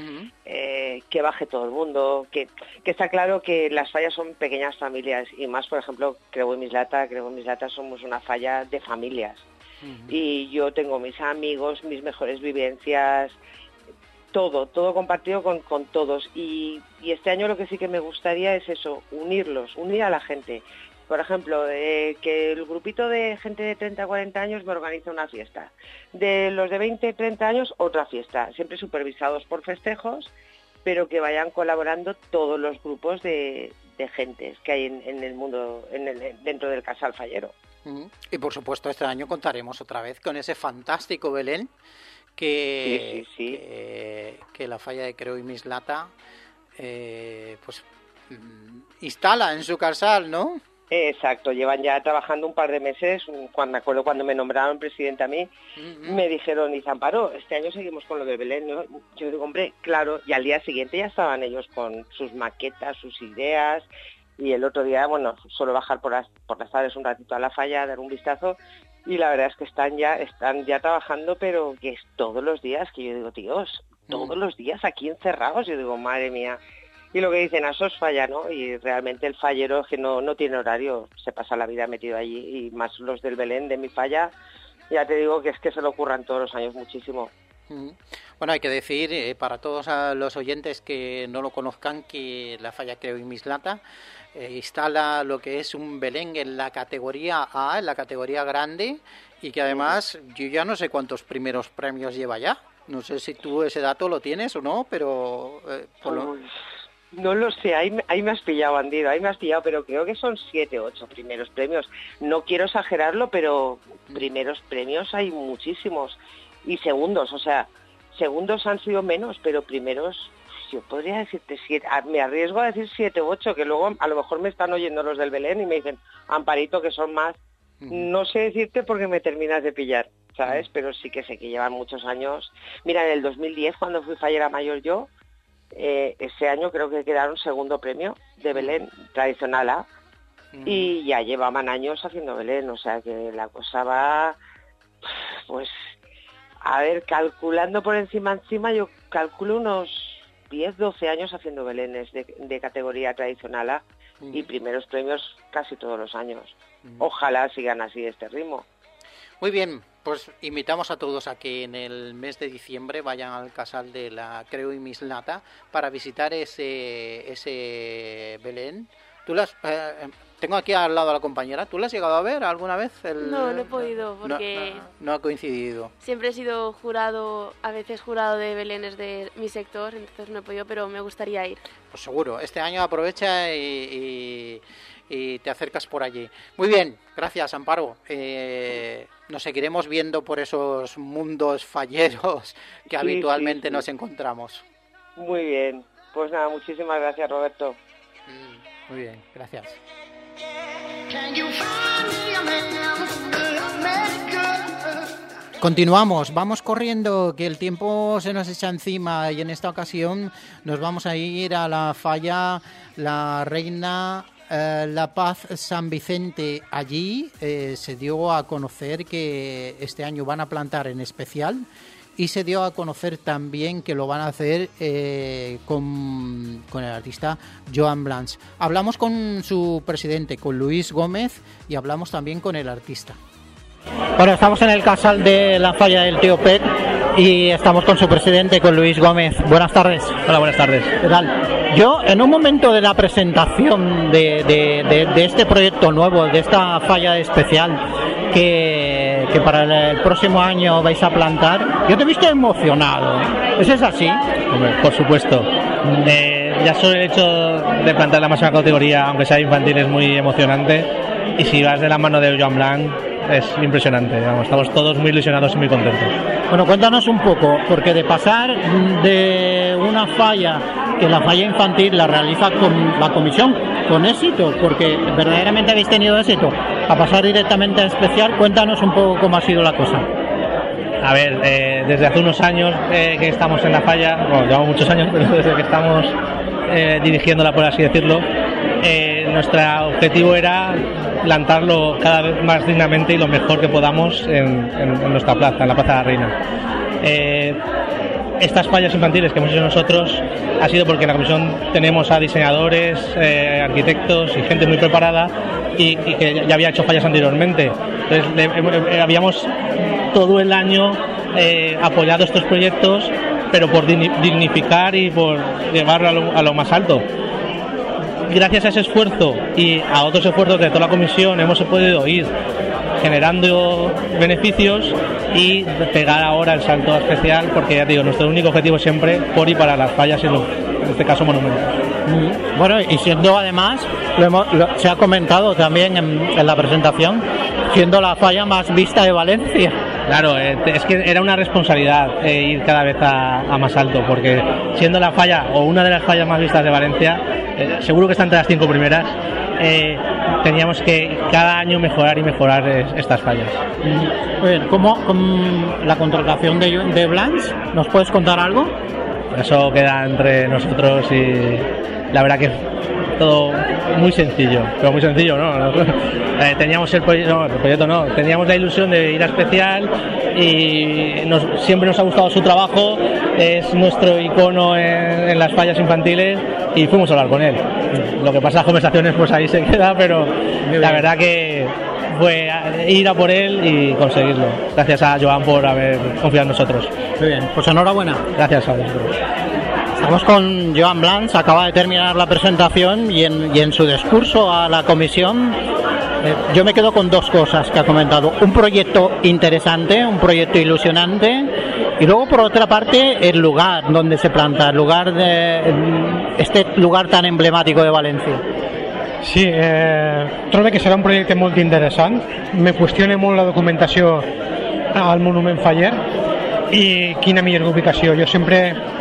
que baje todo el mundo, que está claro que las fallas son pequeñas familias y más, por ejemplo, Creu i Mislata somos una falla de familias y yo tengo mis amigos, mis mejores vivencias, todo compartido con todos y este año lo que sí que me gustaría es eso, unir a la gente. Por ejemplo, que el grupito de gente de 30 a 40 años me organiza una fiesta. De los de 20 a 30 años, otra fiesta. Siempre supervisados por festejos, pero que vayan colaborando todos los grupos de gentes que hay en el mundo, dentro del casal fallero. Y por supuesto, este año contaremos otra vez con ese fantástico Belén que la falla de Creu i Mislata pues instala en su casal, ¿no? Exacto, llevan ya trabajando un par de meses. Me acuerdo cuando me nombraron presidente a mí, me dijeron, y Amparo, este año seguimos con lo de Belén, ¿no? Yo digo, hombre, claro, y al día siguiente ya estaban ellos con sus maquetas, sus ideas, y el otro día, bueno, suelo bajar por las tardes un ratito a la falla, dar un vistazo, y la verdad es que están ya trabajando, pero que es todos los días, que yo digo, tíos, todos los días aquí encerrados, yo digo, madre mía. Y lo que dicen, a sos falla, ¿no? Y realmente el fallero es que no tiene horario, se pasa la vida metido allí, y más los del Belén, de mi falla, ya te digo que es que se lo ocurran todos los años muchísimo. Bueno, hay que decir, para todos los oyentes que no lo conozcan, que la falla Creu i Mislata instala lo que es un Belén en la categoría A, en la categoría grande, y que además yo ya no sé cuántos primeros premios lleva ya. No sé si tú ese dato lo tienes o no, pero... No lo sé, ahí me has pillado, bandido, pero creo que son 7 o 8 primeros premios. No quiero exagerarlo, pero primeros premios hay muchísimos. Y segundos, o sea, segundos han sido menos, pero primeros, yo podría decirte 7, me arriesgo a decir 7 u 8, que luego a lo mejor me están oyendo los del Belén y me dicen, Amparito, que son más. No sé decirte porque me terminas de pillar, ¿sabes? Pero sí que sé que llevan muchos años. Mira, en el 2010, cuando fui fallera mayor yo, ese año creo que quedaron segundo premio de Belén tradicional A y ya llevaban años haciendo Belén, o sea que la cosa va, pues, a ver, calculando por encima, yo calculo unos 10, 12 años haciendo Belénes de categoría tradicional A y primeros premios casi todos los años. Ojalá sigan así este ritmo. Muy bien, pues invitamos a todos a que en el mes de diciembre vayan al casal de la Creu i Mislata para visitar ese Belén. Tengo aquí al lado a la compañera. ¿Tú la has llegado a ver alguna vez? No he podido porque no ha coincidido. Siempre he sido a veces jurado de Belénes de mi sector, entonces no he podido, pero me gustaría ir. Pues seguro, este año aprovecha y te acercas por allí. Muy bien, gracias, Amparo. Nos seguiremos viendo por esos mundos falleros que habitualmente nos encontramos. Muy bien, pues nada, muchísimas gracias, Roberto. Muy bien, gracias. Continuamos, vamos corriendo, que el tiempo se nos echa encima y en esta ocasión nos vamos a ir a la falla La Reina La Paz San Vicente. Allí se dio a conocer que este año van a plantar en especial y se dio a conocer también que lo van a hacer con el artista Joan Blanch. Hablamos con su presidente, con Luis Gómez, y hablamos también con el artista. Bueno, estamos en el casal de la falla del Tío Pet y estamos con su presidente, con Luis Gómez. Buenas tardes. Hola, buenas tardes. ¿Qué tal? Yo, en un momento de la presentación de este proyecto nuevo, de esta falla especial que para el próximo año vais a plantar, yo te he visto emocionado. ¿Eso es así? Hombre, por supuesto. Ya solo el hecho de plantar la máxima categoría, aunque sea infantil, es muy emocionante. Y si vas de la mano de Joan Blanc, es impresionante. Vamos, estamos todos muy ilusionados y muy contentos. Bueno, cuéntanos un poco, porque de pasar de una falla, que la falla infantil la realiza con la comisión con éxito, porque verdaderamente habéis tenido éxito, a pasar directamente a especial, cuéntanos un poco cómo ha sido la cosa. A ver, desde hace unos años que estamos en la falla, bueno, llevamos muchos años, pero desde que estamos dirigiéndola, por así decirlo, nuestro objetivo era plantarlo cada vez más dignamente y lo mejor que podamos en nuestra plaza, en la Plaza de la Reina. Estas fallas infantiles que hemos hecho nosotros ha sido porque en la comisión tenemos a diseñadores, arquitectos y gente muy preparada y que ya había hecho fallas anteriormente. Entonces habíamos todo el año apoyado estos proyectos, pero por dignificar y por llevarlo a lo más alto. Gracias a ese esfuerzo y a otros esfuerzos de toda la comisión hemos podido ir generando beneficios y pegar ahora el salto especial, porque ya digo, nuestro único objetivo siempre por y para las fallas y en este caso monumentos. Bueno, y siendo además, se ha comentado también en la presentación, siendo la falla más vista de Valencia. Claro, es que era una responsabilidad ir cada vez a más alto, porque siendo la falla o una de las fallas más vistas de Valencia, seguro que está entre las 5 primeras, teníamos que cada año mejorar y mejorar estas fallas. ¿Cómo con la contratación de Blancs? ¿Nos puedes contar algo? Eso queda entre nosotros y la verdad que todo muy sencillo, pero muy sencillo, ¿no? Teníamos teníamos la ilusión de ir a especial y siempre nos ha gustado su trabajo, es nuestro icono en las fallas infantiles y fuimos a hablar con él. Lo que pasa, las conversaciones pues ahí se queda, pero la verdad que fue ir a por él y conseguirlo. Gracias a Joan por haber confiado en nosotros. Muy bien, pues enhorabuena. Gracias a vosotros. Estamos con Joan Blanc, acaba de terminar la presentación y en su discurso a la comisión yo me quedo con dos cosas que ha comentado. Un proyecto interesante, un proyecto ilusionante y luego por otra parte el lugar donde se planta, el lugar este lugar tan emblemático de Valencia. Sí, trobo que serà un projecte molt interessant. Me qüestiona molt la documentació al monument faller i quina millor ubicació. Jo sempre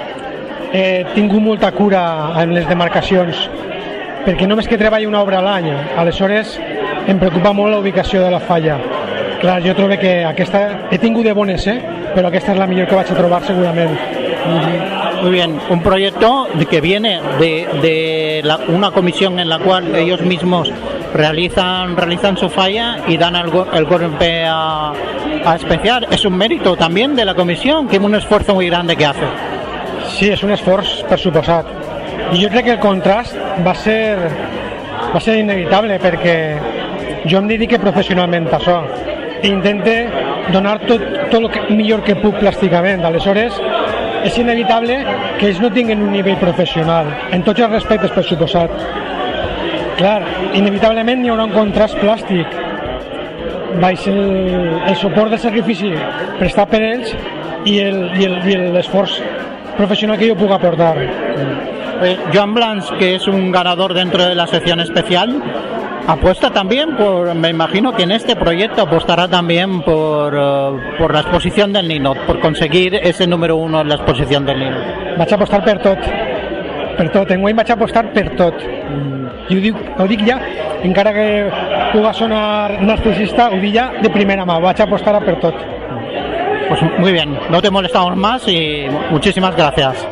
he tingut molta cura en les demarcacions perquè només que treballi una obra a l'any, aleshores em preocupa molt la ubicació de la falla. Clar, jo trobo que aquesta he tingut de bones, però aquesta és la millor que vaig a trobar segurament. Muy bien, un proyecto que viene de una comisión en la cual ellos mismos realizan su falla y dan el golpe a especial. Es un mérito también de la comisión, que es un esfuerzo muy grande que hace. Sí, és un esforç, per suposat. I jo crec que el contrast va ser inevitable perquè jo em dedique professionalment a això i intente donar tot el millor que puc plàsticament. Aleshores, és inevitable que ells no tinguin un nivell professional, en tots els respectes, per suposat. Clar, inevitablement hi haurà un contrast plàstic. Baix el suport del sacrifici prestat per ells i l'esforç profesional que yo puedo aportar. Joan Blanc, que es un ganador dentro de la sección especial, apuesta también me imagino que en este proyecto apostará también por la exposición del Ninot, por conseguir ese número 1 en la exposición del Ninot. Vaig apostar per tot, enguany vaig apostar per tot. I ho dic ja, encara que puga sonar narcisista, ho dic ja de primera mà, vaig apostar per tot. Pues muy bien, no te molestamos más y muchísimas gracias.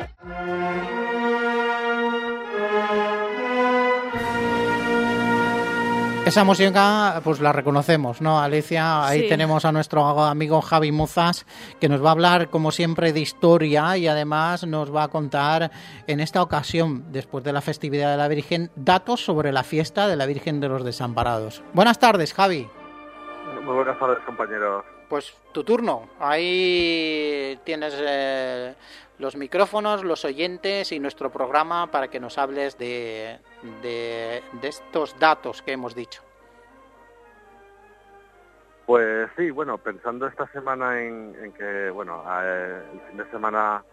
Esa música pues la reconocemos, ¿no, Alicia? Ahí sí. Tenemos a nuestro amigo Javi Muzas, que nos va a hablar como siempre de historia y además nos va a contar en esta ocasión, después de la festividad de la Virgen, datos sobre la fiesta de la Virgen de los Desamparados. Buenas tardes, Javi. Muy buenas tardes, compañeros. pues tu turno. Ahí tienes los micrófonos, los oyentes y nuestro programa para que nos hables de estos datos que hemos dicho. Pues sí, bueno, pensando esta semana en que, bueno, el fin de semana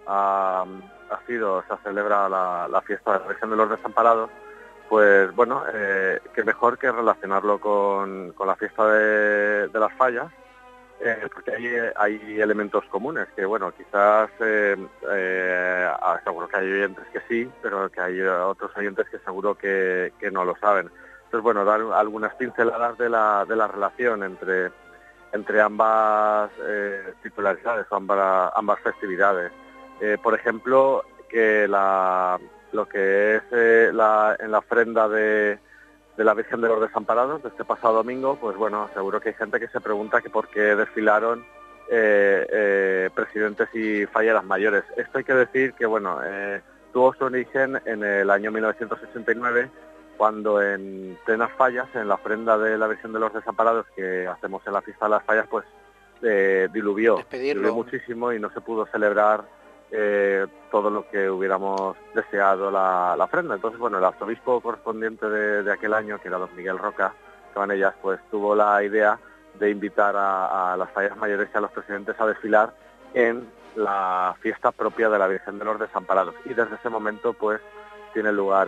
se celebra la fiesta de la Virgen de los Desamparados, pues bueno, qué mejor que relacionarlo con la fiesta de las fallas, porque hay elementos comunes, que bueno, quizás seguro que hay oyentes que sí, pero que hay otros oyentes que seguro que no lo saben. Entonces, bueno, dar algunas pinceladas de la relación entre ambas titularidades o ambas festividades. Por ejemplo, que lo que es en la ofrenda de la Virgen de los Desamparados de este pasado domingo, pues bueno, seguro que hay gente que se pregunta que por qué desfilaron presidentes y falleras mayores. Esto hay que decir que, bueno, tuvo su origen en el año 1989, cuando en plenas fallas, en la ofrenda de la Virgen de los Desamparados que hacemos en la fiesta de las fallas, pues diluvió muchísimo y no se pudo celebrar todo lo que hubiéramos deseado la ofrenda. Entonces, bueno, el arzobispo correspondiente de aquel año, que era don Miguel Roca Cabanellas, pues tuvo la idea de invitar a las fallas mayores y a los presidentes a desfilar en la fiesta propia de la Virgen de los Desamparados. Y desde ese momento, pues, tiene lugar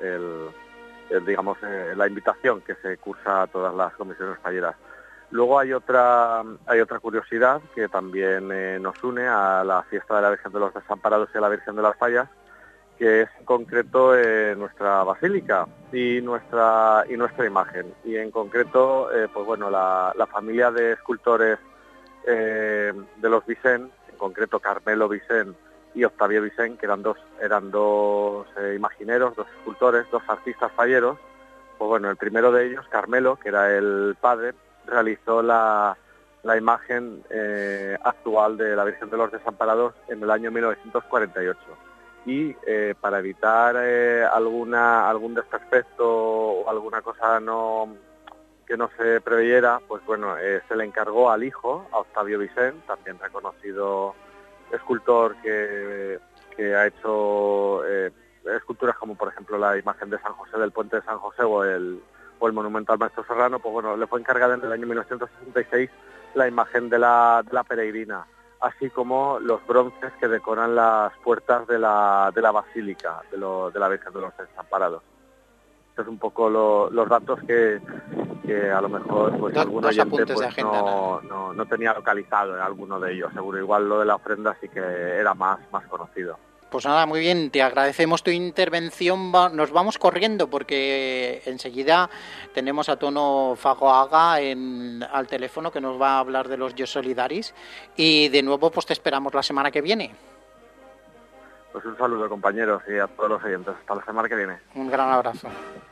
la invitación que se cursa a todas las comisiones falleras. Luego hay otra curiosidad que también nos une a la fiesta de la Virgen de los Desamparados y a la Virgen de las Fallas, que es en concreto nuestra basílica y nuestra imagen. Y en concreto, pues bueno, la familia de escultores de los Vicent, en concreto Carmelo Vicent y Octavio Vicent, que eran dos imagineros, dos escultores, dos artistas falleros. Pues bueno, el primero de ellos, Carmelo, que era el padre, realizó la imagen actual de la Virgen de los Desamparados en el año 1948. Y para evitar algún desperfecto o alguna cosa que no se preveyera, pues bueno, se le encargó al hijo, a Octavio Vicent, también reconocido escultor que ha hecho esculturas como por ejemplo la imagen de San José del Puente de San José o el monumento al Maestro Serrano. Pues bueno, le fue encargada en el año 1966 la imagen de la peregrina, así como los bronces que decoran las puertas de la basílica de la Virgen de los Desamparados. Estos son un poco los datos que a lo mejor pues algún oyente pues, no tenía localizado en alguno de ellos. Seguro igual lo de la ofrenda sí que era más conocido. Pues nada, muy bien, te agradecemos tu intervención. Nos vamos corriendo porque enseguida tenemos a Tono Fagoaga al teléfono, que nos va a hablar de los Yo Solidaris, y de nuevo pues te esperamos la semana que viene. Pues un saludo, compañeros, y a todos los oyentes. Hasta la semana que viene. Un gran abrazo.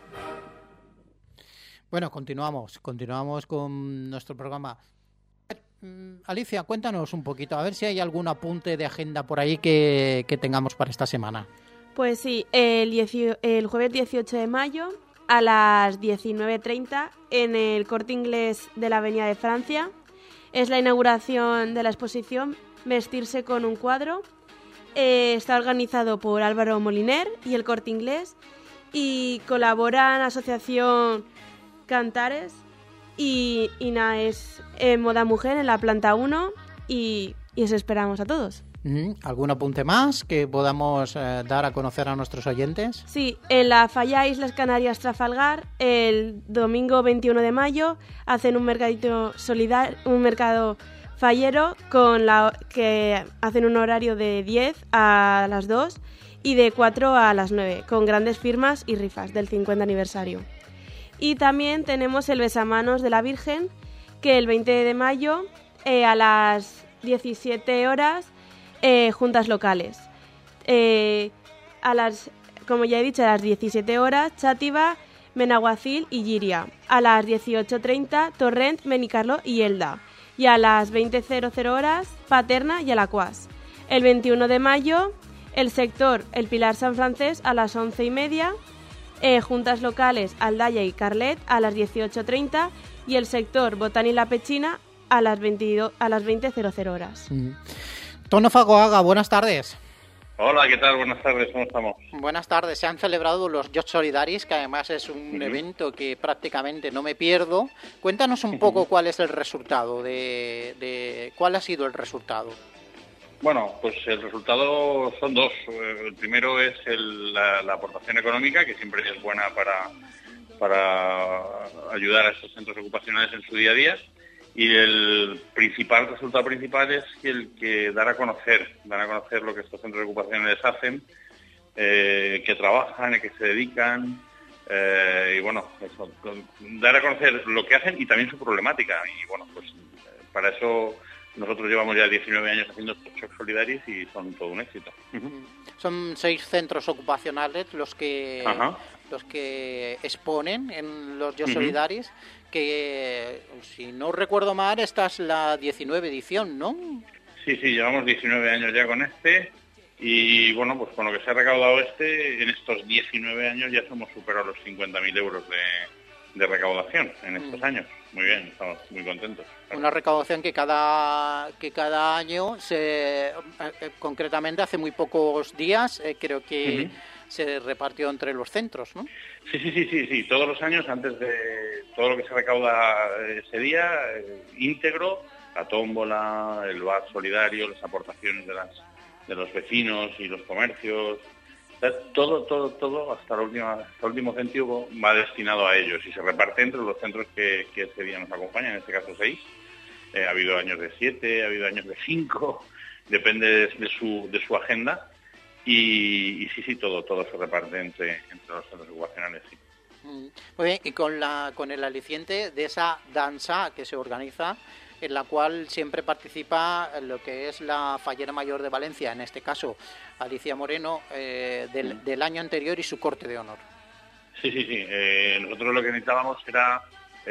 Bueno, continuamos con nuestro programa. Alicia, cuéntanos un poquito, a ver si hay algún apunte de agenda por ahí que tengamos para esta semana. Pues sí, el jueves 18 de mayo a las 19:30 en el Corte Inglés de la Avenida de Francia es la inauguración de la exposición Vestirse con un cuadro. Está organizado por Álvaro Moliner y el Corte Inglés y colaboran Asociación Cantares y INAES Moda Mujer en la planta 1 y os esperamos a todos. ¿Algún apunte más que podamos dar a conocer a nuestros oyentes? Sí, en la Falla Islas Canarias Trafalgar el domingo 21 de mayo hacen un mercadito un mercado fallero que hacen un horario de 10 a las 2 y de 4 a las 9 con grandes firmas y rifas del 50 aniversario. Y también tenemos el Besamanos de la Virgen, que el 20 de mayo a las 17 horas, juntas locales. Como ya he dicho, a las 17 horas, Chátiva, Benaguacil y Llíria. A las 18:30, Torrent, Benicarló y Elda. Y a las 20:00 horas, Paterna y Alacuás. El 21 de mayo, el sector El Pilar San Francés a las 11:30, juntas locales Aldaya y Carlet a las 18:30 y el sector Botán y La Pechina a las 20:00 horas. Tono Fagoaga, buenas tardes. Hola, ¿qué tal? Buenas tardes, ¿cómo estamos? Buenas tardes. Se han celebrado los Jocs Solidaris, que además es un evento que prácticamente no me pierdo. Cuéntanos un poco cuál es el resultado, cuál ha sido el resultado. Bueno, pues el resultado son dos. El primero es la aportación económica, que siempre es buena para ayudar a estos centros ocupacionales en su día a día. Y el resultado principal es el que dar a conocer lo que estos centros ocupacionales hacen, que trabajan, a qué se dedican, y bueno, eso, dar a conocer lo que hacen y también su problemática. Y bueno, pues para eso nosotros llevamos ya 19 años haciendo estos Jocs Solidaris y son todo un éxito. Son 6 centros ocupacionales los que exponen en los Jocs Solidaris, que si no recuerdo mal, esta es la 19 edición, ¿no? Sí, llevamos 19 años ya con este y bueno, pues con lo que se ha recaudado en estos 19 años ya hemos superado los 50.000 euros de recaudación en estos años. Muy bien, estamos muy contentos. Una recaudación que cada año, concretamente hace muy pocos días, creo que se repartió entre los centros, ¿no? Sí. Todos los años, antes de todo lo que se recauda ese día, íntegro, la tómbola, el VAT solidario, las aportaciones de los vecinos y los comercios, todo hasta el último céntimo va destinado a ellos y se reparte entre los centros que ese día nos acompañan, en este caso 6. Ha habido años de 7, ha habido años de 5, depende de su agenda. Y sí, todo se reparte entre los centros ocupacionales, sí. Muy bien, y con el aliciente de esa danza que se organiza, en la cual siempre participa lo que es la Fallera Mayor de Valencia, en este caso Alicia Moreno, del año anterior y su corte de honor. Sí. Nosotros lo que necesitábamos era,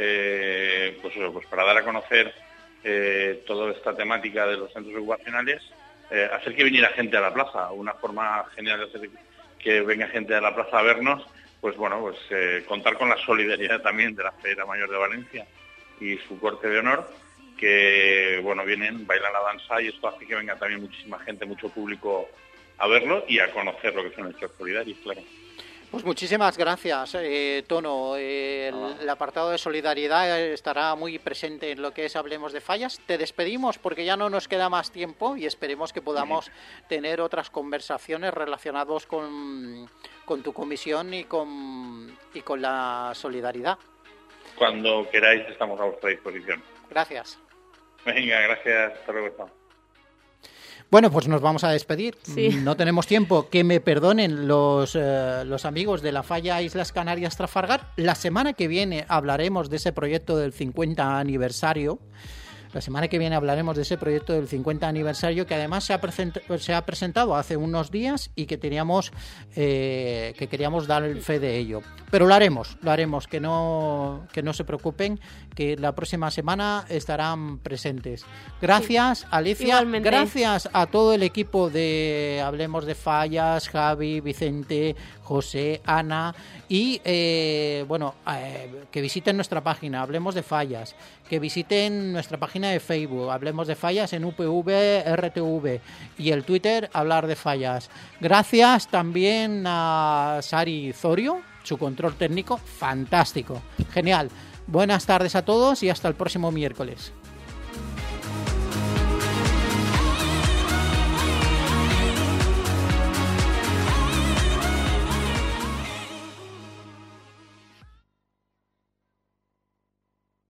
pues para dar a conocer toda esta temática de los centros ocupacionales, hacer que viniera gente a la plaza. Una forma genial de hacer que venga gente a la plaza a vernos, pues contar con la solidaridad también de la Fallera Mayor de Valencia y su corte de honor, que vienen, bailan la danza y esto hace que venga también muchísima gente, mucho público a verlo y a conocer lo que son los Jocs Solidarios, claro. Pues muchísimas gracias, Tono. El apartado de solidaridad estará muy presente en lo que es Hablemos de Fallas. Te despedimos porque ya no nos queda más tiempo y esperemos que podamos tener otras conversaciones relacionadas con tu comisión y con la solidaridad. Cuando queráis estamos a vuestra disposición. Gracias. Venga, gracias. Hasta luego. Bueno, pues nos vamos a despedir. Sí. No tenemos tiempo. Que me perdonen los amigos de la Falla Islas Canarias Trafalgar. La semana que viene hablaremos de ese proyecto del 50 aniversario. La semana que viene hablaremos de ese proyecto del 50 aniversario que además se ha presentado hace unos días y que que queríamos dar el fe de ello. Pero lo haremos, que no se preocupen, que la próxima semana estarán presentes. Gracias, sí. Alicia. Igualmente. Gracias a todo el equipo de Hablemos de Fallas, Javi, Vicente, José, Ana y que visiten nuestra página Hablemos de Fallas, que visiten nuestra página de Facebook Hablemos de Fallas en UPV, RTV y el Twitter Hablar de Fallas. Gracias también a Sari Zorio, su control técnico fantástico, genial. Buenas tardes a todos y hasta el próximo miércoles.